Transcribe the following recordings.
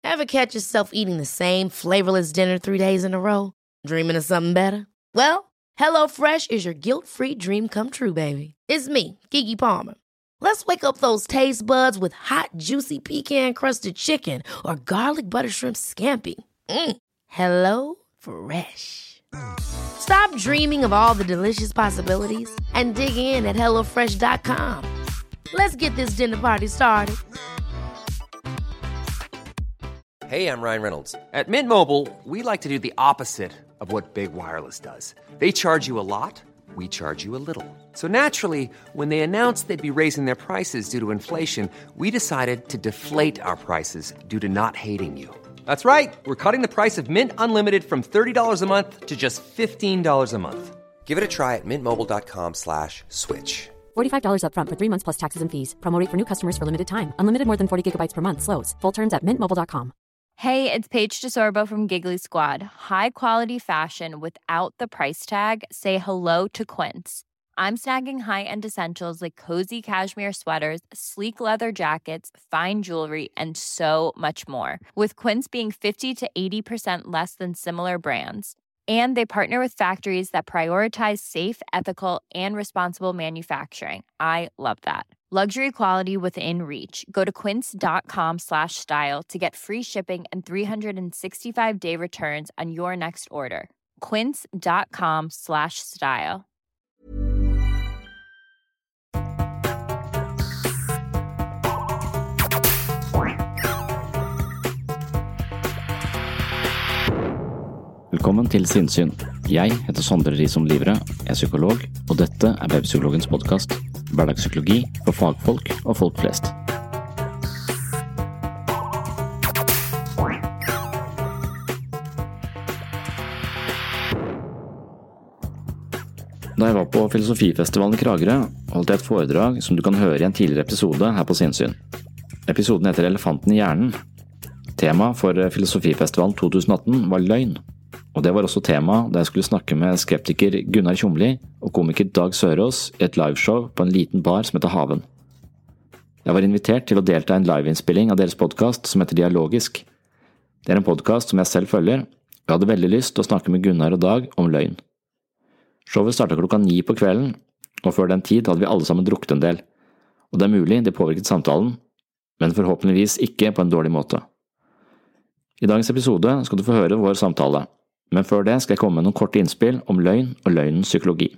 Ever catch yourself eating the same flavorless dinner 3 days in a row? Dreaming of something better? Well, HelloFresh is your guilt-free dream come true, baby. It's me, Keke Palmer. Let's wake up those taste buds with hot, juicy pecan-crusted chicken or garlic butter shrimp scampi. Hello Fresh. Stop dreaming of all the delicious possibilities and dig in at HelloFresh.com. Let's get this dinner party started. Hey, I'm Ryan Reynolds. At Mint Mobile, we like to do the opposite of what Big Wireless does. They charge you a lot, we charge you a little. So naturally, when they announced they'd be raising their prices due to inflation, we decided to deflate our prices due to not hating you. That's right. We're cutting the price of Mint Unlimited from $30 a month to just $15 a month. Give it a try at mintmobile.com/switch. $45 up front for 3 months plus taxes and fees. Promo rate for new customers for limited time. Unlimited more than 40 gigabytes per month. Slows full terms at mintmobile.com. Hey, it's Paige DeSorbo from Giggly Squad. High quality fashion without the price tag. Say hello to Quince. I'm snagging high-end essentials like cozy cashmere sweaters, sleek leather jackets, fine jewelry, and so much more. With Quince being 50 to 80% less than similar brands. And they partner with factories that prioritize safe, ethical, and responsible manufacturing. I love that. Luxury quality within reach. Go to quince.com/style to get free shipping and 365-day returns on your next order. Quince.com/style. Velkommen til Sinnsyn. Jeg heter Sondre Risom Livre, er psykolog, og dette er Webpsykologens podcast. Hverdagspsykologi for fagfolk og folk flest. Da jeg var på Filosofifestivalen i Kragerø, holdt jeg et foredrag som du kan høre i en tidligere episode her på Sinnsyn. Episoden heter Elefanten i hjernen. Tema for Filosofifestivalen 2018 var løgn. Og det var også tema da jeg skulle snakke med skeptiker Gunnar Tjomli og komiker Dag Sørås i et liveshow på en liten bar som heter Haven. Jeg var invitert til å delta i en liveinnspilling av deres podcast som heter Dialogisk. Det er en podcast som jeg selv følger, og jeg hadde veldig lyst til å snakke med Gunnar og Dag om løgn. Showet startet 9:00 på kvelden, og før den tid hadde vi alle sammen drukket en del. Og det er mulig det påvirket samtalen, men forhåpentligvis ikke på en dårlig måte. I dagens episode skal du få høre vår samtale. Men før det skal jeg komme med noen korte innspill om løgn og løgnens psykologi.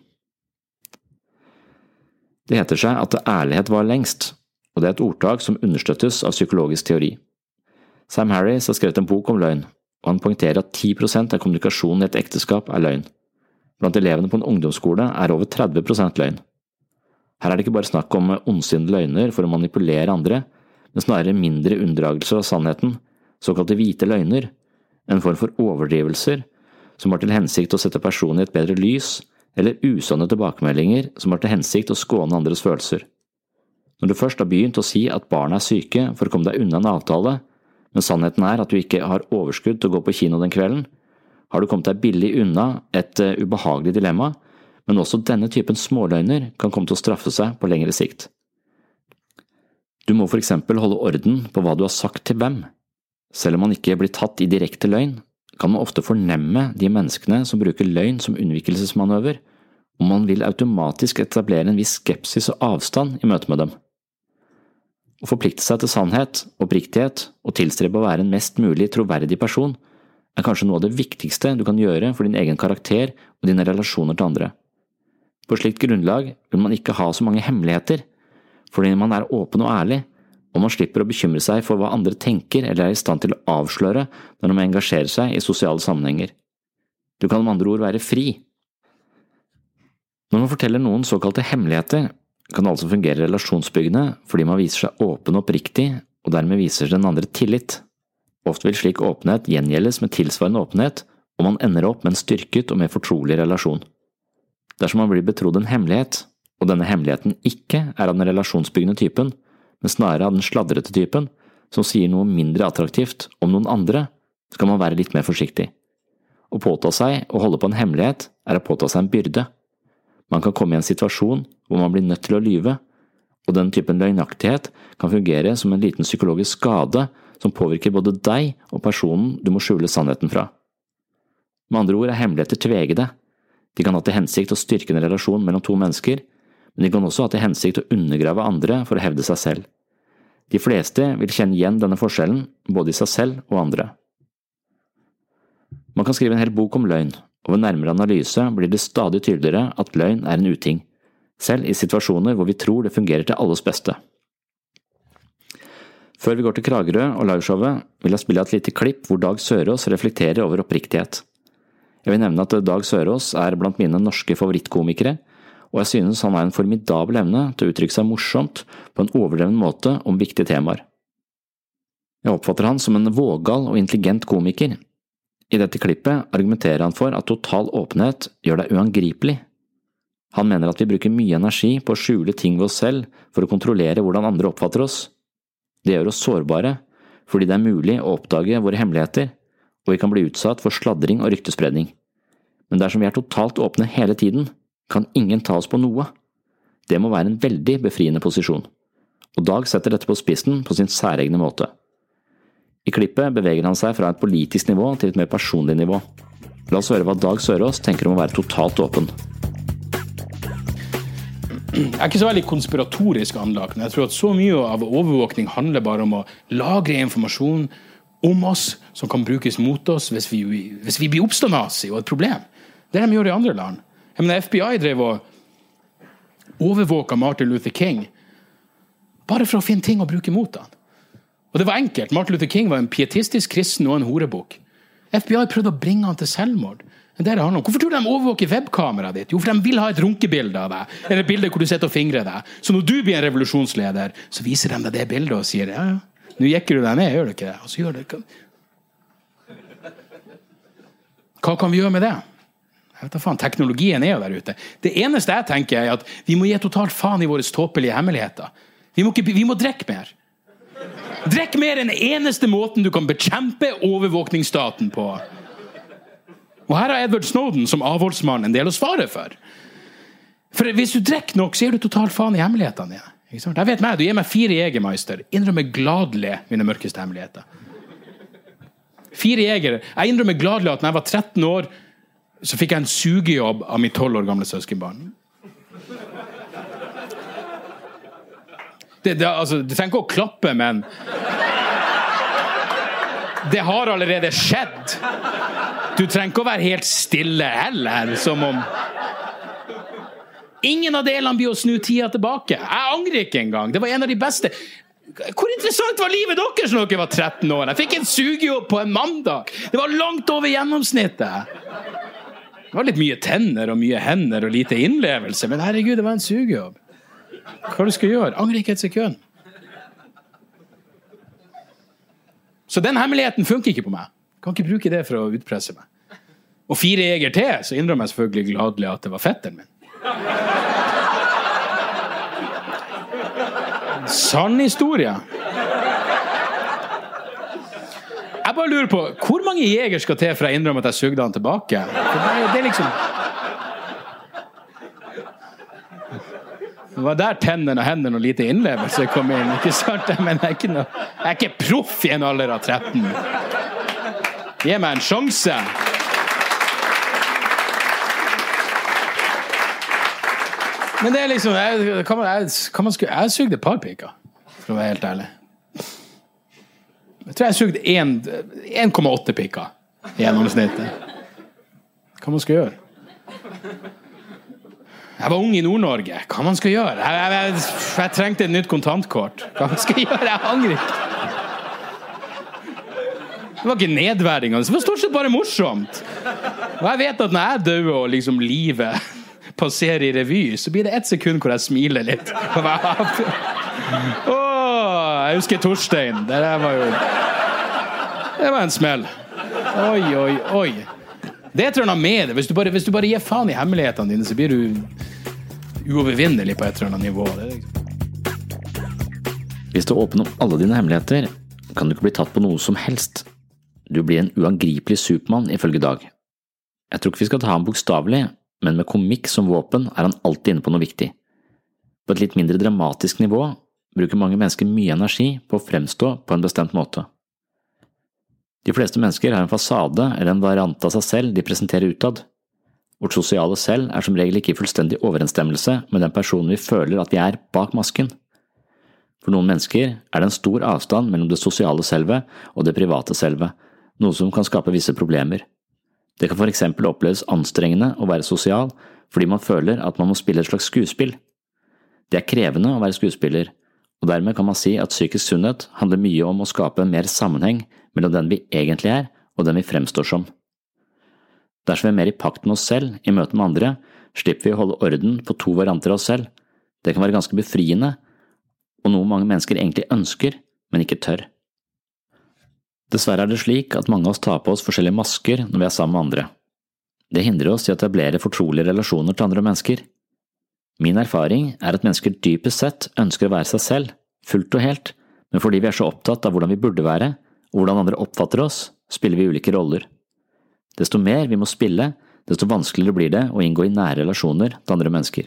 Det heter seg at ærlighet var lengst, og det er et ordtak som understøttes av psykologisk teori. Sam Harris har skrevet en bok om løgn, og han poengterer at 10% av kommunikasjonen i et ekteskap er løgn. Blant elevene på en ungdomsskole er over 30% løgn. Her er det ikke bare snakk om ondsinnede løgner for å manipulere andre, men snarere mindre unndragelser av sannheten, såkalte hvite løgner, en form for overdrivelser, som har til hensikt å sette personen i et bedre lys, eller usanne tilbakemeldinger som har til hensikt å skåne andres følelser. Når du først har begynt å si at barna er syke for å komme deg unna en avtale, men sannheten er at du ikke har overskudd til å gå på kino den kvelden, har du kommet deg billig unna et ubehagelig dilemma, men også denne typen småløgner kan komme til å straffe seg på lengre sikt. Du må for eksempel holde orden på hva du har sagt til hvem. Selv om man ikke blir tatt i direkte løgn, kan man ofte fornemme de menneskene som bruker løgn som unnvikelsesmanøver, og man vil automatisk etablere en viss skepsis og avstand i møte med dem. Å forplikte seg til sannhet, oppriktighet og tilstrebe å være en mest mulig troverdig person er kanskje noe av det viktigste du kan gjøre for din egen karakter og dine relasjoner til andre. På slikt grunnlag vil man ikke ha så mange hemmeligheter, fordi man er åpen og ærlig, og man slipper å bekymre seg for hva andre tenker eller er i stand til å avsløre når man engasjerer seg i sosiale sammenhenger. Du kan med andre ord være fri. Når man forteller noen såkalte hemmeligheter, kan det altså fungere relasjonsbyggende fordi man viser seg åpen og oppriktig, og dermed viser den andre tillit. Ofte vil slik åpenhet gjengjeldes med tilsvarende åpenhet, og man ender opp med en styrket og mer fortrolig relasjon. Dersom man blir betrodd en hemmelighet, og denne hemmeligheten ikke er av den relasjonsbyggende typen, men snarere av den sladrete typen, som sier noe mindre attraktivt om noen andre, skal man være litt mer forsiktig. Å påta seg og holde på en hemmelighet er å påta seg en byrde. Man kan komme i en situasjon hvor man blir nødt til å lyve, og den typen løgnaktighet kan fungere som en liten psykologisk skade som påvirker både deg og personen du må skjule sannheten fra. Med andre ord hemmeligheter tvegede. De kan ha til hensikt å styrke en relasjon mellom to mennesker, men de kan også ha til hensikt å undergrave andre for å hevde seg selv. De fleste vil kjenne igjen denne forskjellen, både i seg selv og andre. Man kan skrive en hel bok om løgn, og ved nærmere analyse blir det stadig tydeligere at løgn en uting, selv i situasjoner hvor vi tror det fungerer til alles beste. Før vi går til Kragerø og liveshowet, vil jeg spille et lite klipp hvor Dag Sørås reflekterer over oppriktighet. Jeg vil nevne at Dag Sørås blant mine norske favorittkomikere, og jeg synes han en formidabel evne til å uttrykke seg morsomt på en overdreven måte om viktige temaer. Jeg oppfatter han som en vågal og intelligent komiker. I dette klippet argumenterer han for at total åpenhet gjør deg uangripelig. Han mener at vi bruker mye energi på å skjule ting ved oss selv for å kontrollere hvordan andre oppfatter oss. Det gjør oss sårbare, fordi det mulig å oppdage våre hemmeligheter, og vi kan bli utsatt for sladring og ryktespredning. Men dersom vi totalt åpne hele tiden, kan ingen ta oss på noe. Det må være en veldig befriende posisjon. Og Dag setter dette på spissen på sin særegne måte. I klippet beveger han seg fra et politisk nivå til et mer personlig nivå. La oss høre hva Dag Sørås tenker om å være totalt åpen. Jeg ikke så veldig konspiratorisk anlagt, men jeg tror at så mye av overvåkning handler bare om å lagre informasjon om oss som kan brukes mot oss hvis vi blir oppstående og et problem. Det de gjør i andre land. Jeg mener, FBI drev og overvåket Martin Luther King bare for å finne ting å bruke mot han. Og det var enkelt. Martin Luther King var en pietistisk kristen og en horebukk. FBI prøvde å bringe han til selvmord. Det det handler om. Hvorfor tror du de overvåker webkameraet ditt? Jo, for de vil ha et runkebilde av deg, eller et bilde hvor du sitter og fingrer deg. Så når du blir en revolusjonsleder, så viser de deg det bildet og sier, ja, nå jekker du deg ned, gjør du ikke det? Og så gjør du ikke. Hva kan vi gjøre med det? Jeg vet da faen, teknologien jo der ute. Det eneste jeg tenker at vi må gi totalt faen i våre tåpelige hemmeligheter. Vi må drikke mer. Drikk mer enn eneste måten du kan bekjempe overvåkningsstaten på. Og her har Edward Snowden som avholdsmann en del å svare for. For hvis du drikker nok, så gir du totalt faen i hemmelighetene dine. Ikke sant? Jeg vet meg, du gir meg 4 Jägermeister. Innrømmer gladelig mine mørkeste hemmeligheter. 4 Jäger. Jeg innrømmer gladelig at når jeg var 13 år, så fikk jeg en sugejobb av mitt 12 år gamle søskenbarn. Altså, du trenger ikke å klappe, men det har allerede skjedd. Du trenger ikke å være helt stille heller, som om ingen av delene blir å snu tida tilbake. Jeg angrer ikke engang. Det var en av de beste. Hvor interessant var livet deres når dere var 13 år? Jeg fikk en sugejobb på en mandag. Det var langt over gjennomsnittet. Det var litt mye tenner og mye hender og lite innlevelse, men herregud, det var en sugejobb. Hva du skal gjøre? Angrer ikke et sekund. Så den hemmeligheten funker ikke på meg. Jeg kan ikke bruke det for å utpresse meg. Og 4 Jäger til, så innrømmer jeg selvfølgelig gladelig at det var fetteren min. Sann historie. Jeg bare lurer på, hvor mange Jäger skal til for å innrømme at jeg sugde han tilbake? Det liksom... Det var der tennene og hendene og lite innlevelse kom inn, ikke sant? Men jeg er ikke proff i en alder av 13. Gi meg en sjanse. Men det liksom, jeg sugde et par pikker, for å være helt ærlig. Jeg tror jeg sugde 1,8 pikker i gjennomsnittet. Hva man skal gjøre? Jeg var ung i Nord-Norge. Hva man skal gjøre? Jeg trengte et nytt kontantkort. Hva man skal gjøre? Jeg angrer ikke. Det var ikke nedverdigende. Det var stort sett bare morsomt. Og jeg vet at når jeg dør og liksom livet passerer i revy, så blir det 1 sekund hvor jeg smiler litt. Jeg husker Torstein. Det var en smell. Oi. Det tror jeg med det. Hvis du bare gir faen i hemmelighetene dine, så blir du uovervinnelig på et eller annet nivå. Hvis du åpner opp alle dine hemmeligheter, kan du ikke bli tatt på noe som helst. Du blir en uangripelig Supermann, ifølge Dag. Jeg tror ikke vi skal ta ham bokstavelig, men med komikk som våpen han alltid inne på noe viktig. På et litt mindre dramatisk nivå bruker mange mennesker mye energi på å fremstå på en bestemt måte. De fleste mennesker har en fasade eller en variant av seg selv de presenterer utad. Vårt sosiale selv som regel ikke i fullstendig overensstemmelse med den personen vi føler at vi bak masken. For noen mennesker det en stor avstand mellom det sosiale selvet og det private selvet, noe som kan skape visse problemer. Det kan for eksempel oppleves anstrengende å være sosial fordi man føler at man må spille et slags skuespill. Det krevende å være skuespiller, og dermed kan man si at psykisk sunnhet handler mye om å skape mer sammenheng mellom den vi egentlig og den vi fremstår som. Dersom vi mer i pakt med oss selv i møte med andre, slipper vi å holde orden på to varianter av oss selv. Det kan være ganske befriende, og noe mange mennesker egentlig ønsker, men ikke tør. Dessverre det slik at mange av oss tar på oss forskjellige masker når vi sammen med andre. Det hindrer oss i å etablere fortrolige relasjoner til andre mennesker. Min erfaring at mennesker dypest sett ønsker å være seg selv, fullt og helt, men fordi vi så opptatt av hvordan vi burde være, og hvordan andre oppfatter oss, spiller vi ulike roller. Desto mer vi må spille, desto vanskeligere blir det å inngå i nære relasjoner til andre mennesker.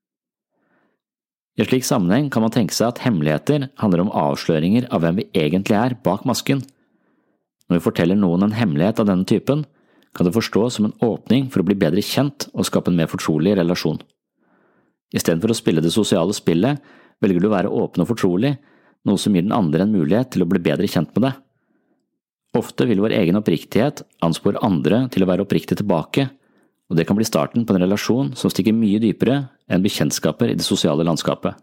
I en slik sammenheng kan man tenke seg at hemmeligheter handler om avsløringer av hvem vi egentlig bak masken. Når vi forteller noen en hemmelighet av denne typen, kan det forstås som en åpning for å bli bedre kjent og skape en mer fortrolig relasjon. I stedet for å spille det sosiale spillet, velger du å være åpen og fortrolig, noe som gir den andre en mulighet til å bli bedre kjent med deg. Ofte vil vår egen oppriktighet anspore andre til å være oppriktig tilbake, og det kan bli starten på en relasjon som stikker mye dypere enn bekjentskaper i det sosiale landskapet.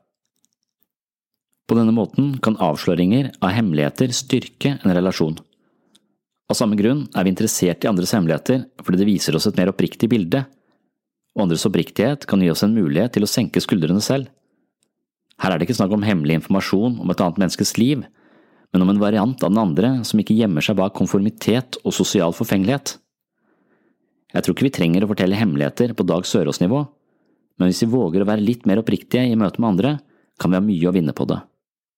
På denne måten kan avsløringer av hemmeligheter styrke en relasjon. Av samme grunn vi interessert i andres hemmeligheter fordi det viser oss et mer oppriktig bilde, og andres oppriktighet kan gi oss en mulighet til å senke skuldrene selv. Her det ikke snakk om hemmelig informasjon om et annet menneskes liv, men om en variant av den andre som ikke gjemmer seg bak konformitet og sosial forfengelighet. Jeg tror ikke vi trenger å fortelle hemmeligheter på Dag Sørås-nivå, men hvis vi våger å være litt mer oppriktige i møte med andre, kan vi ha mye å vinne på det.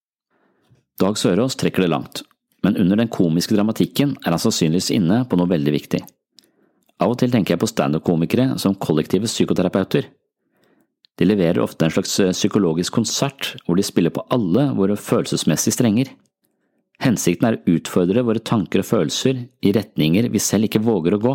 Dag Sørås trekker det langt, men under den komiske dramatikken han sannsynligvis inne på noe veldig viktig. Av og til tenker jeg på stand-up-komikere som kollektive psykoterapeuter. De leverer ofte en slags psykologisk konsert hvor de spiller på alle våre følelsesmessige strenger. Hensikten å utfordre våre tanker og følelser i retninger vi selv ikke våger å gå.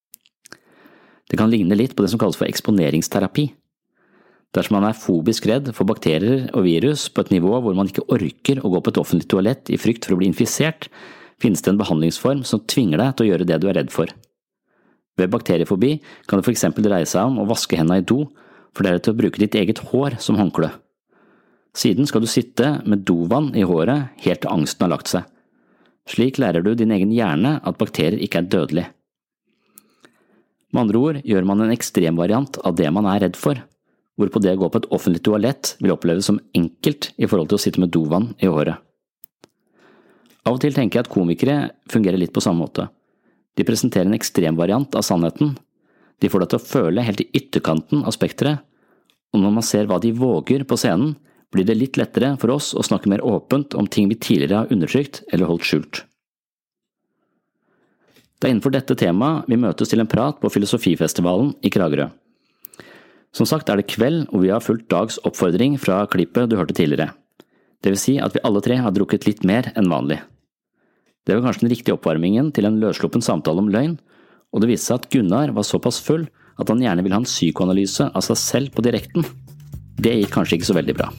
Det kan ligne litt på det som kalles for eksponeringsterapi. Dersom man fobisk redd for bakterier og virus på et nivå hvor man ikke orker å gå på et offentlig toalett i frykt for å bli infisert, finnes det en behandlingsform som tvinger deg til å gjøre det du redd for. Ved bakteriefobi kan det for eksempel dreie seg om å vaske hendene i do, for deretter å bruke ditt eget hår som håndkle. Siden skal du sitte med dovann i håret helt til angsten har lagt seg. Slik lærer du din egen hjerne at bakterier ikke dødelige. Med andre ord gjør man en ekstremvariant av det man redd for, hvorpå det å gå på et offentlig toalett vil oppleves som enkelt i forhold til å sitte med dovann i håret. Av og til tenker jeg at komikere fungerer litt på samme måte. De presenterer en ekstremvariant av sannheten. De får deg til å føle helt i ytterkanten av spekteret, og når man ser hva de våger på scenen, blir det litt lettere for oss å snakke mer åpent om ting vi tidligere har undertrykt eller holdt skjult. Det innenfor dette temaet vi møtes til en prat på Filosofifestivalen i Kragerø. Som sagt det kveld, og vi har fulgt Dags oppfordring fra klippet du hørte tidligere. Det vil si at vi alle tre har drukket litt mer enn vanlig. Det var kanskje den riktige oppvarmingen til en løssluppen samtale om løgn, og det viste seg at Gunnar var såpass full at han gjerne ville ha en psykoanalyse av seg selv på direkten. Det gikk kanskje ikke så veldig bra.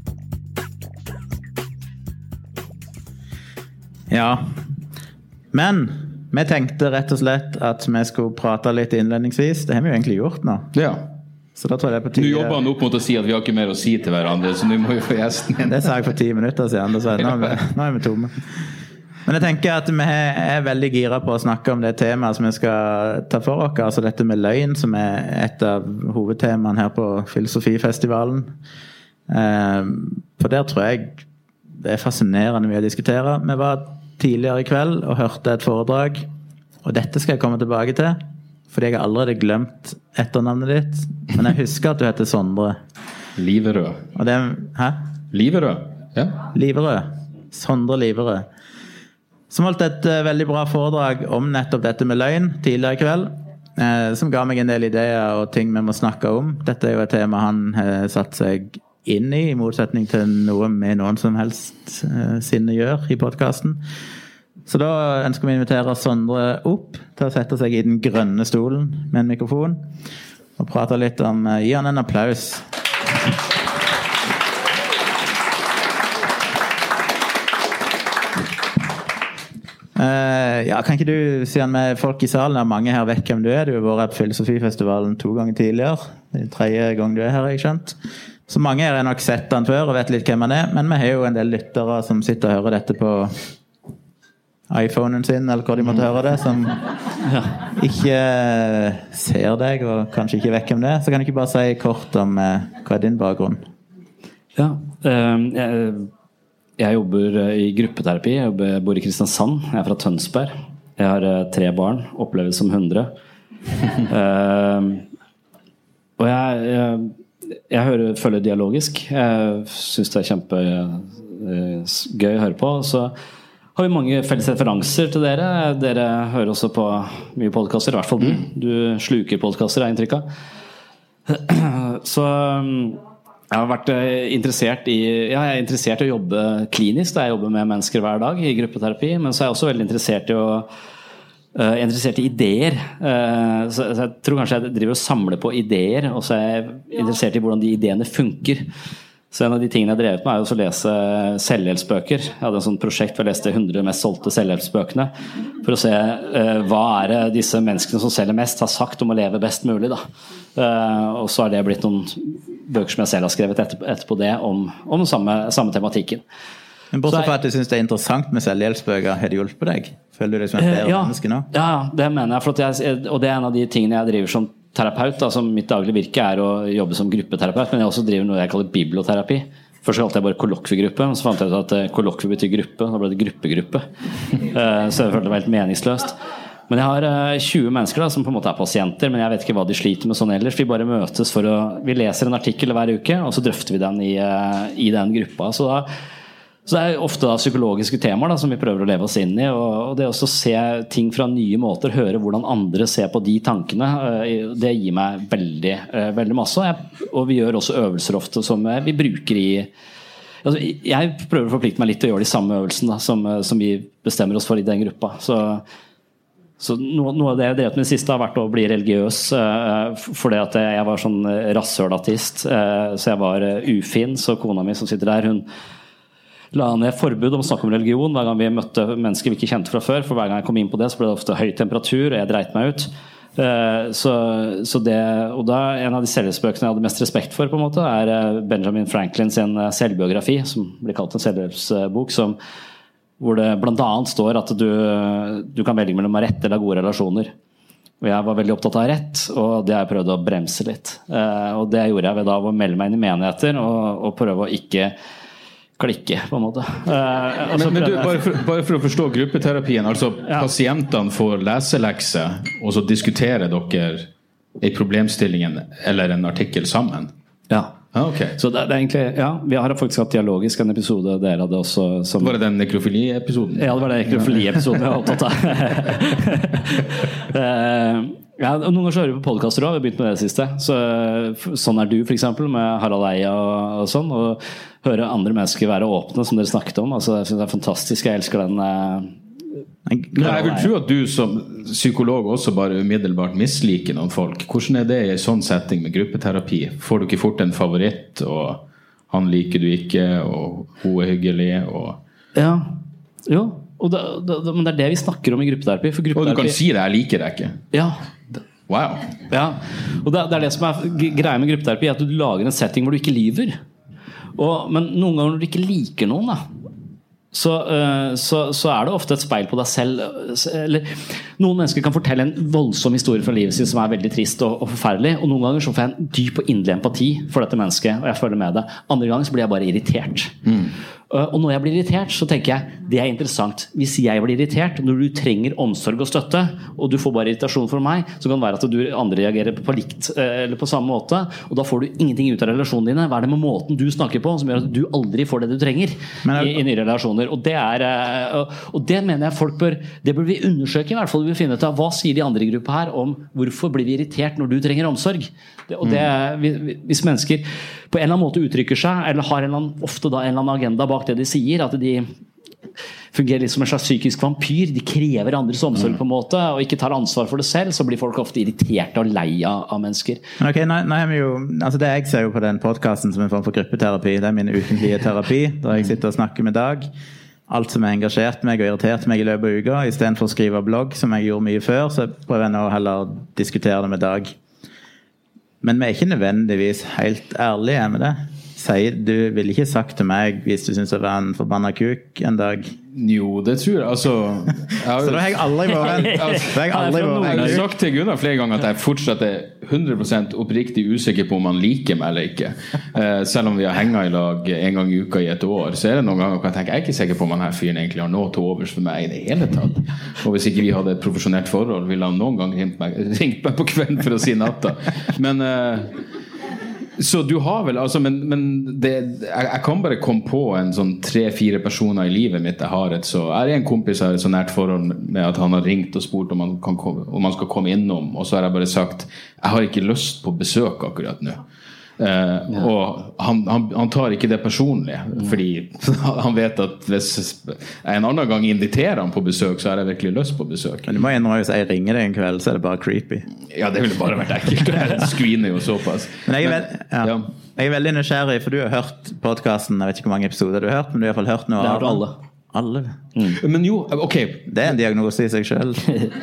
Ja, men vi tenkte rett og slett at vi skulle prate litt innledningsvis. Det har vi jo egentlig gjort nå. Ja. Så da tror jeg det er på tide... Nå jobber han opp mot å si at vi har ikke mer å si til hverandre, så nå må vi få gjesten inn. Det sa jeg for 10 minutter siden, nå vi tomme. Men jeg tenker at vi veldig gira på å snakke om det temaet som vi skal ta for oss, altså dette med løgn, som et av hovedtemaene her på Filosofifestivalen. For der tror jeg det fascinerende mye å diskutere. Vi var tidligere i kveld og hørte et foredrag, og dette skal jeg komme tilbake til, fordi jeg har allerede glemt etternavnet ditt, men jeg husker at du heter Sondre. Liverød. Og det, hæ? Liverød, ja. Liverød. Sondre Liverød. Som holdt et veldig bra foredrag om nettopp dette med løgn tidligere i kveld, som ga meg en del ideer og ting vi må snakke om. Dette jo et tema han har satt seg inn i motsetning til noe med noen som helst sinne gjør i podcasten. Så da ønsker vi å invitere Sondre opp til å sette seg i den grønne stolen med en mikrofon og prate litt om, gi han en applaus. Ja, kan ikke du si han med folk i salen, mange her vet hvem du er, du har vært på Filosofifestivalen 2 ganger tidligere, det er 3. gang du er her, har jeg skjønt. Så mange her har nok sett han før og vet litt hvem han er, men vi har jo en del lyttere som sitter og hører dette på iPhonen sin, eller hvor de måtte høre det, som ikke ser deg og kanskje ikke vet hvem det er. Så kan du ikke bare si kort om hva er din bakgrunn? Ja, jeg jobber i gruppeterapi, jeg bor i Kristiansand, jeg er fra Tønsberg. Jeg har 3 barn, oppleves som 100. Og jeg følger dialogisk. Jeg synes det er kjempegøy å høre på. Så har vi mange felles referanser til dere. Dere hører også på mye podcaster, i hvert fall du. Du sluker podcaster, er inntrykk av. Så jeg har vært interessert jeg er interessert i å jobbe klinisk, da jeg jobber med mennesker hver dag i gruppeterapi, men så er jeg også veldig interessert i ideer. Så jeg tror kanskje jeg driver og samler på ideer, og så er jeg interessert i hvordan de ideene funker. Så en av de tingene jeg drevet med er jo å lese selvhjelpsbøker. Jeg hadde en sånn prosjekt hvor jeg leste 100 mest solgte selvhjelpsbøkene for å se hva er det disse menneskene som selger mest har sagt om å leve best mulig da. Og så har det blitt noen bøker som jeg selv har skrevet etterpå det om samme tematikken. Men bortsett fra at du synes det er interessant med selvhjelpsbøker, har det hjulpet deg? Føler du deg som et bedre menneske nå? Ja, det mener jeg, og det er en av de tingene jeg driver som terapeut, da, som mitt daglige virke er å jobbe som gruppeterapeut, men jeg også driver noe jeg kaller biblioterapi. Først kalte jeg bare kollokviegruppe, men så fant jeg ut at kollokvie betyr gruppe, da ble det gruppegruppe. Så jeg følte det var helt meningsløst. Men jeg har 20 mennesker da, som på en måte er pasienter, men jeg vet ikke hva de sliter med sånn ellers. Vi bare møtes vi leser en artikkel hver uke, og så drøfter vi den i den gruppa. Så det er ofte da psykologiske temaer da, som vi prøver å leve oss inn i, og det også å se ting fra nye måter, høre hvordan andre ser på de tankene, det gir meg veldig, veldig masse. Og vi gjør også øvelser ofte som vi bruker altså, jeg prøver å forplikte meg litt til å gjøre de samme øvelsene da, som vi bestemmer oss for i den gruppa. Så noe av det jeg drevet med det siste har vært å bli religiøs, fordi at jeg var sånn rasshølatist, så jeg var ufin, så kona mi som sitter der, hun la ned forbud om å snakke om religion hver gang vi møtte mennesker vi ikke kjente fra før, for hver gang jeg kom inn på det så ble det ofte høy temperatur og jeg dreit meg ut. Så det, og da en av de selvhjelpsbøkene jeg hadde mest respekt for på en måte er Benjamin Franklin sin selvbiografi, som blir kalt en selvhjelpsbok, hvor det blant annet står at du kan velge mellom rett eller gode relasjoner. Og jeg var veldig opptatt av rett, og det har jeg prøvd å bremse litt. Og det gjorde jeg ved da å melde meg inn i menigheter og prøve å ikke klikke på en måte. Men du, bare for å forstå gruppeterapien, altså pasientene får leselekse og så diskuterer dere i problemstillingen eller en artikkel sammen? Ja. Okay. Så det er egentlig, vi har faktisk hatt dialogisk en episode dere hadde også som... Var det den nekrofili-episoden? Ja, det var den nekrofili-episoden jeg var opptatt av. Noen ganger så hører vi på podcaster også, vi har begynt med det siste. Sånn er du for eksempel, med Harald Eia og sånn, og høre andre mennesker være åpne, som dere snakket om. Altså, jeg synes det er fantastisk, jeg elsker den... Jeg vil tro at du som psykolog også bare umiddelbart misliker noen folk. Hvordan er det i en sånn setting med gruppeterapi? Får du ikke fort en favoritt, og han liker du ikke, og hun er hyggelig, og... Ja, jo. Men det er det vi snakker om i gruppeterapi, og du kan si det, jeg liker deg ikke. Ja. Wow. Ja. Og det er det som er greia med gruppeterapi, at du lager en setting hvor du ikke lyver. Men noen ganger når du ikke liker noen da, så er det ofte et speil på deg selv. Eller, noen mennesker kan fortelle en voldsom historie fra livet sitt som er veldig trist og forferdelig, og noen ganger så får jeg en dyp og inderlig empati for dette mennesket, og jeg føler med det. Andre ganger så blir jeg bare irritert. Og når jeg blir irritert så tenker jeg det er interessant. Hvis jeg blir irritert når du trenger omsorg og støtte og du får bare irritasjon for meg, så kan det være at du andre reagerer på likt eller på samme måte, og da får du ingenting ut av relasjonene dine. Hva er det med måten du snakker på som gjør at du aldri får det du trenger i nye relasjoner? Og det mener jeg folk bør vi undersøke i hvert fall. Vi vil finne ut av hva sier de andre i gruppa her om hvorfor blir vi irritert når du trenger omsorg. Hvis mennesker på en eller annen måte uttrykker seg eller har ofte da en eller annen agenda bak det de sier, at de fungerer litt som en slags psykisk vampyr. De krever andres omsorg på en måte, og ikke tar ansvar for det selv, så blir folk ofte irriterte og lei av mennesker. Men ok, nå er vi jo, altså det jeg ser jo på den podcasten som en form for gruppeterapi, det er min ukentlige terapi, der jeg sitter og snakker med Dag. Alt som har engasjert meg og irritert meg i løpet av uka, i stedet for å skrive blogg, som jeg gjorde mye før, så prøver jeg nå heller å diskutere det med Dag. Men vi er ikke nødvendigvis helt ærlige med det. Du ville ikke sagt til meg hvis du synes jeg var en forbannet kuk en dag. Jo, det tror jeg. Altså, så da har jeg aldri vært jeg har sagt til Gunnar flere ganger at jeg fortsatt er 100% oppriktig usikker på om han liker meg eller ikke. Selv om vi har hengt i lag en gang i uka i et år, så er det noen ganger hvor jeg tenker jeg er ikke sikker på om han her fyren egentlig har noe til overs for meg i det hele tatt. Og hvis ikke vi hadde et profesjonelt forhold, ville han noen gang ringt meg på kvelden for å si natta. Men så du har vel, altså, men det, jeg kan bare komme på en sånn 3-4 personer i livet mitt jeg er en kompis jeg har et så nært forhold med at han har ringt og spurt om han skal komme innom, og så har jeg bare sagt jeg har ikke lyst på besøk akkurat nå. Og han tar ikke det personlig, fordi han vet at hvis jeg en annen gang inviterer han på besøk, så har jeg virkelig lyst på besøk. Men du må innrømme, hvis jeg ringer deg en kveld, så er det bare creepy. Ja, det ville bare vært ekkelt. Jeg screener jo såpass. Men jeg er veldig nysgjerrig, for du har hørt podcasten, jeg vet ikke hvor mange episoder du har hørt, men du har i hvert fall hørt noe av alle. Alle? Men jo, ok. Det er en diagnose i seg selv.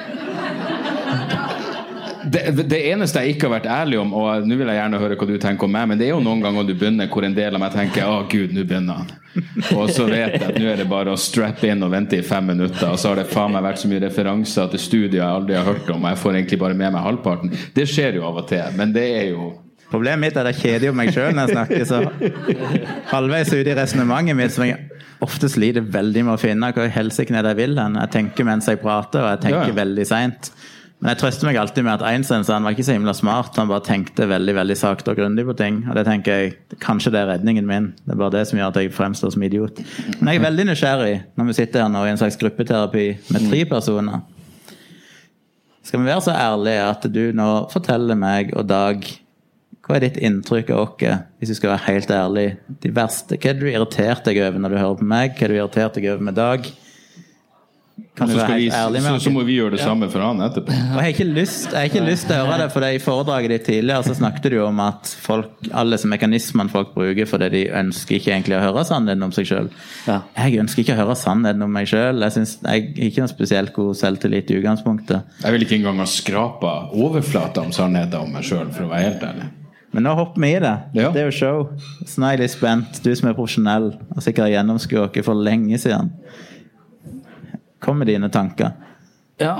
Det eneste jeg ikke har vært ærlig om, og nå vil jeg gjerne høre hva du tenker om meg, men det er jo noen ganger du begynner hvor en del av meg tenker, Gud, nå begynner han. Og så vet jeg at nå er det bare å strappe inn og vente i 5 minutter, og så har det faen meg vært så mye referanser til studier jeg aldri har hørt om, og jeg får egentlig bare med meg halvparten. Det skjer jo av og til, men det er jo... Problemet mitt er at jeg kjeder jo meg selv når jeg snakker, så halvveis ut i resonemanget mitt, som jeg ofte sliter veldig med å finne hva helsike er det jeg vil. Jeg tenker mens jeg prater, og jeg tenker veldig sent. Men jeg trøster meg alltid med at Einstein han var ikke så himla smart, han bare tenkte veldig, veldig sakte og grundig på ting, og det tenker jeg, kanskje det er redningen min, det er bare det som gjør at jeg fremstår som idiot. Men jeg er veldig nysgjerrig når vi sitter her nå i en slags gruppeterapi med 3 personer. Skal vi være så ærlige at du nå forteller meg og Dag, hva er ditt inntrykk av oss, hvis du skal være helt ærlig, de verste, hva er du irritert deg over når du hører på meg, hva er du irritert deg over med Dag? Kan du være helt ærlig med så må vi gjøre det samme for han etterpå. Og jeg har ikke lyst til å høre det, for i foredraget ditt tidligere så snakket du om at alle som mekanismene folk bruker fordi de ønsker ikke egentlig å høre sannheten om seg selv. Jeg ønsker ikke å høre sannheten om meg selv. Jeg synes jeg er ikke noe spesielt god selvtillit i utgangspunktet. Jeg vil ikke engang ha skrapet overflata om sannheten om meg selv, for å være helt ærlig. Men nå hopper vi i det. Det er jo show. Så nå er jeg litt spent. Du som er profesjonell og sikkert har gjennomskuet dere for lenge siden. Kom med dine tanker. Ja,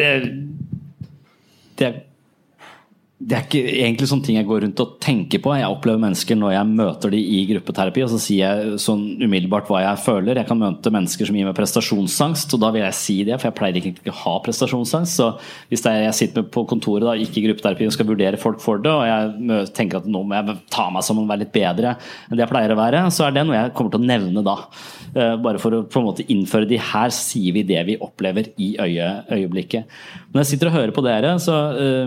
det er ikke egentlig sånne ting jeg går rundt og tenker på. Jeg opplever mennesker når jeg møter de i gruppeterapi, og så sier jeg sånn umiddelbart hva jeg føler. Jeg kan møte mennesker som gir meg prestasjonsangst, og da vil jeg si det, for jeg pleier ikke å ha prestasjonsangst. Så hvis jeg sitter på kontoret da, ikke i gruppeterapi, og skal vurdere folk for det, og jeg tenker at nå må jeg ta meg sammen og være litt bedre enn det jeg pleier å være, så er det noe jeg kommer til å nevne da. Bare for å på en måte innføre de her, sier vi det vi opplever i øyeblikket. Når jeg sitter og hører på dere, så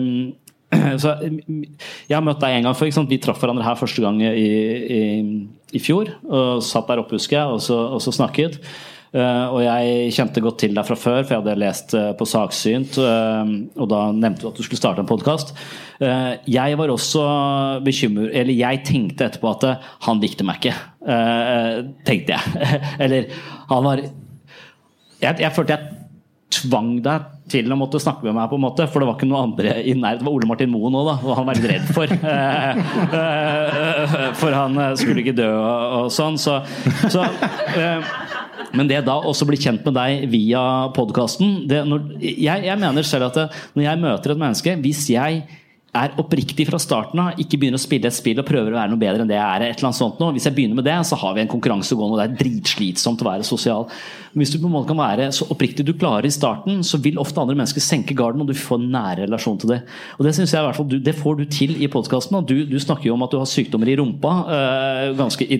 jeg har møtt deg en gang før, vi traff hverandre her første gang i fjor, og satt der oppe, husker jeg, og så snakket. Og jeg kjente godt til deg fra før, for jeg hadde lest på Saksynt, og da nevnte du at du skulle starte en podcast. Jeg var også bekymret, eller jeg tenkte etterpå at han likte meg ikke, tenkte jeg. Eller han var, jeg følte jeg tvang deg til å måtte snakke med meg på en måte, for det var ikke noe andre i nærheten. Det var Ole Martin Moe nå da, og han var litt redd for han skulle ikke dø og sånn, men det da også bli kjent med deg via podcasten, jeg mener selv at når jeg møter et menneske, hvis jeg er oppriktig fra starten av, ikke begynner å spille et spill og prøver å være noe bedre enn det jeg er, et eller annet sånt nå. Hvis jeg begynner med det, så har vi en konkurranse gående, og det er dritslitsomt å være sosial. Men hvis du på en måte kan være så oppriktig du klarer i starten, så vil ofte andre mennesker senke garden, og du får en nær relasjon til det. Og det synes jeg i hvert fall, det får du til i podcasten, og du snakker jo om at du har sykdommer i rumpa, ganske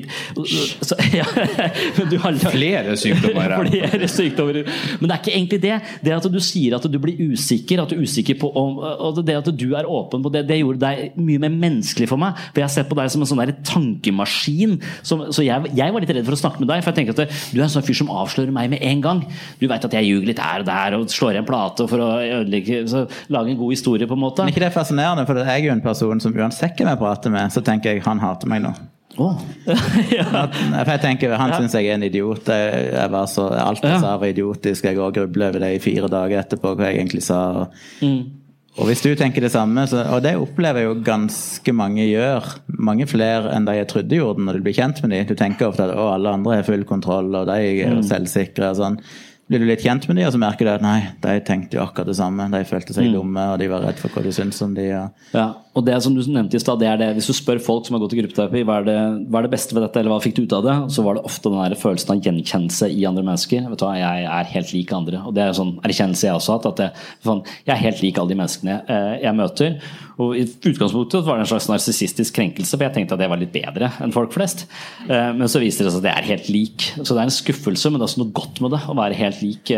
du har flere sykdommer. Flere sykdommer. Men det er ikke egentlig det. Det at du sier at du blir usikker, at du er usikker på og det at du er åpen åpen på det. Det gjorde deg mye mer menneskelig for meg, for jeg har sett på deg som en sånn der tankemaskin, så jeg var litt redd for å snakke med deg, for jeg tenker at du er en sånn fyr som avslører meg med en gang. Du vet at jeg ljuger litt her og der, og slår i en plate for å lage en god historie på en måte. Men ikke det er fascinerende, for jeg er jo en person som uansett hvem jeg prater med, så tenker jeg, han hater meg nå. Ja. For jeg tenker, han synes jeg er en idiot. Alt jeg sa var idiotisk. Jeg går og grubler over det i 4 dager etterpå hva jeg egentlig sa. Og hvis du tenker det samme, og det opplever jo ganske mange gjør, mange flere enn de jeg trodde gjorde når du blir kjent med dem. Du tenker ofte at alle andre har full kontroll, og de er jo selvsikre og sånn. Blir du litt kjent med dem, og så merker du at nei, de tenkte jo akkurat det samme. De følte seg dumme, og de var redd for hva du synes om de. Ja, og det som du nevnte i sted, det er det. Hvis du spør folk som har gått i gruppeterapi, hva er det beste ved dette, eller hva fikk du ut av det, så var det ofte den der følelsen av gjenkjennelse i andre mennesker. Vet du hva, jeg er helt lik andre. Og det er sånn erkjennelse jeg også har hatt, at jeg er helt lik alle de menneskene jeg møter. Og i utgangspunktet var det en slags narsissistisk krenkelse, for jeg tenkte at det var litt bedre enn folk flest. Men så viser det seg at det er helt lik. Så det er en skuffelse, men det er også noe godt med det, å være helt lik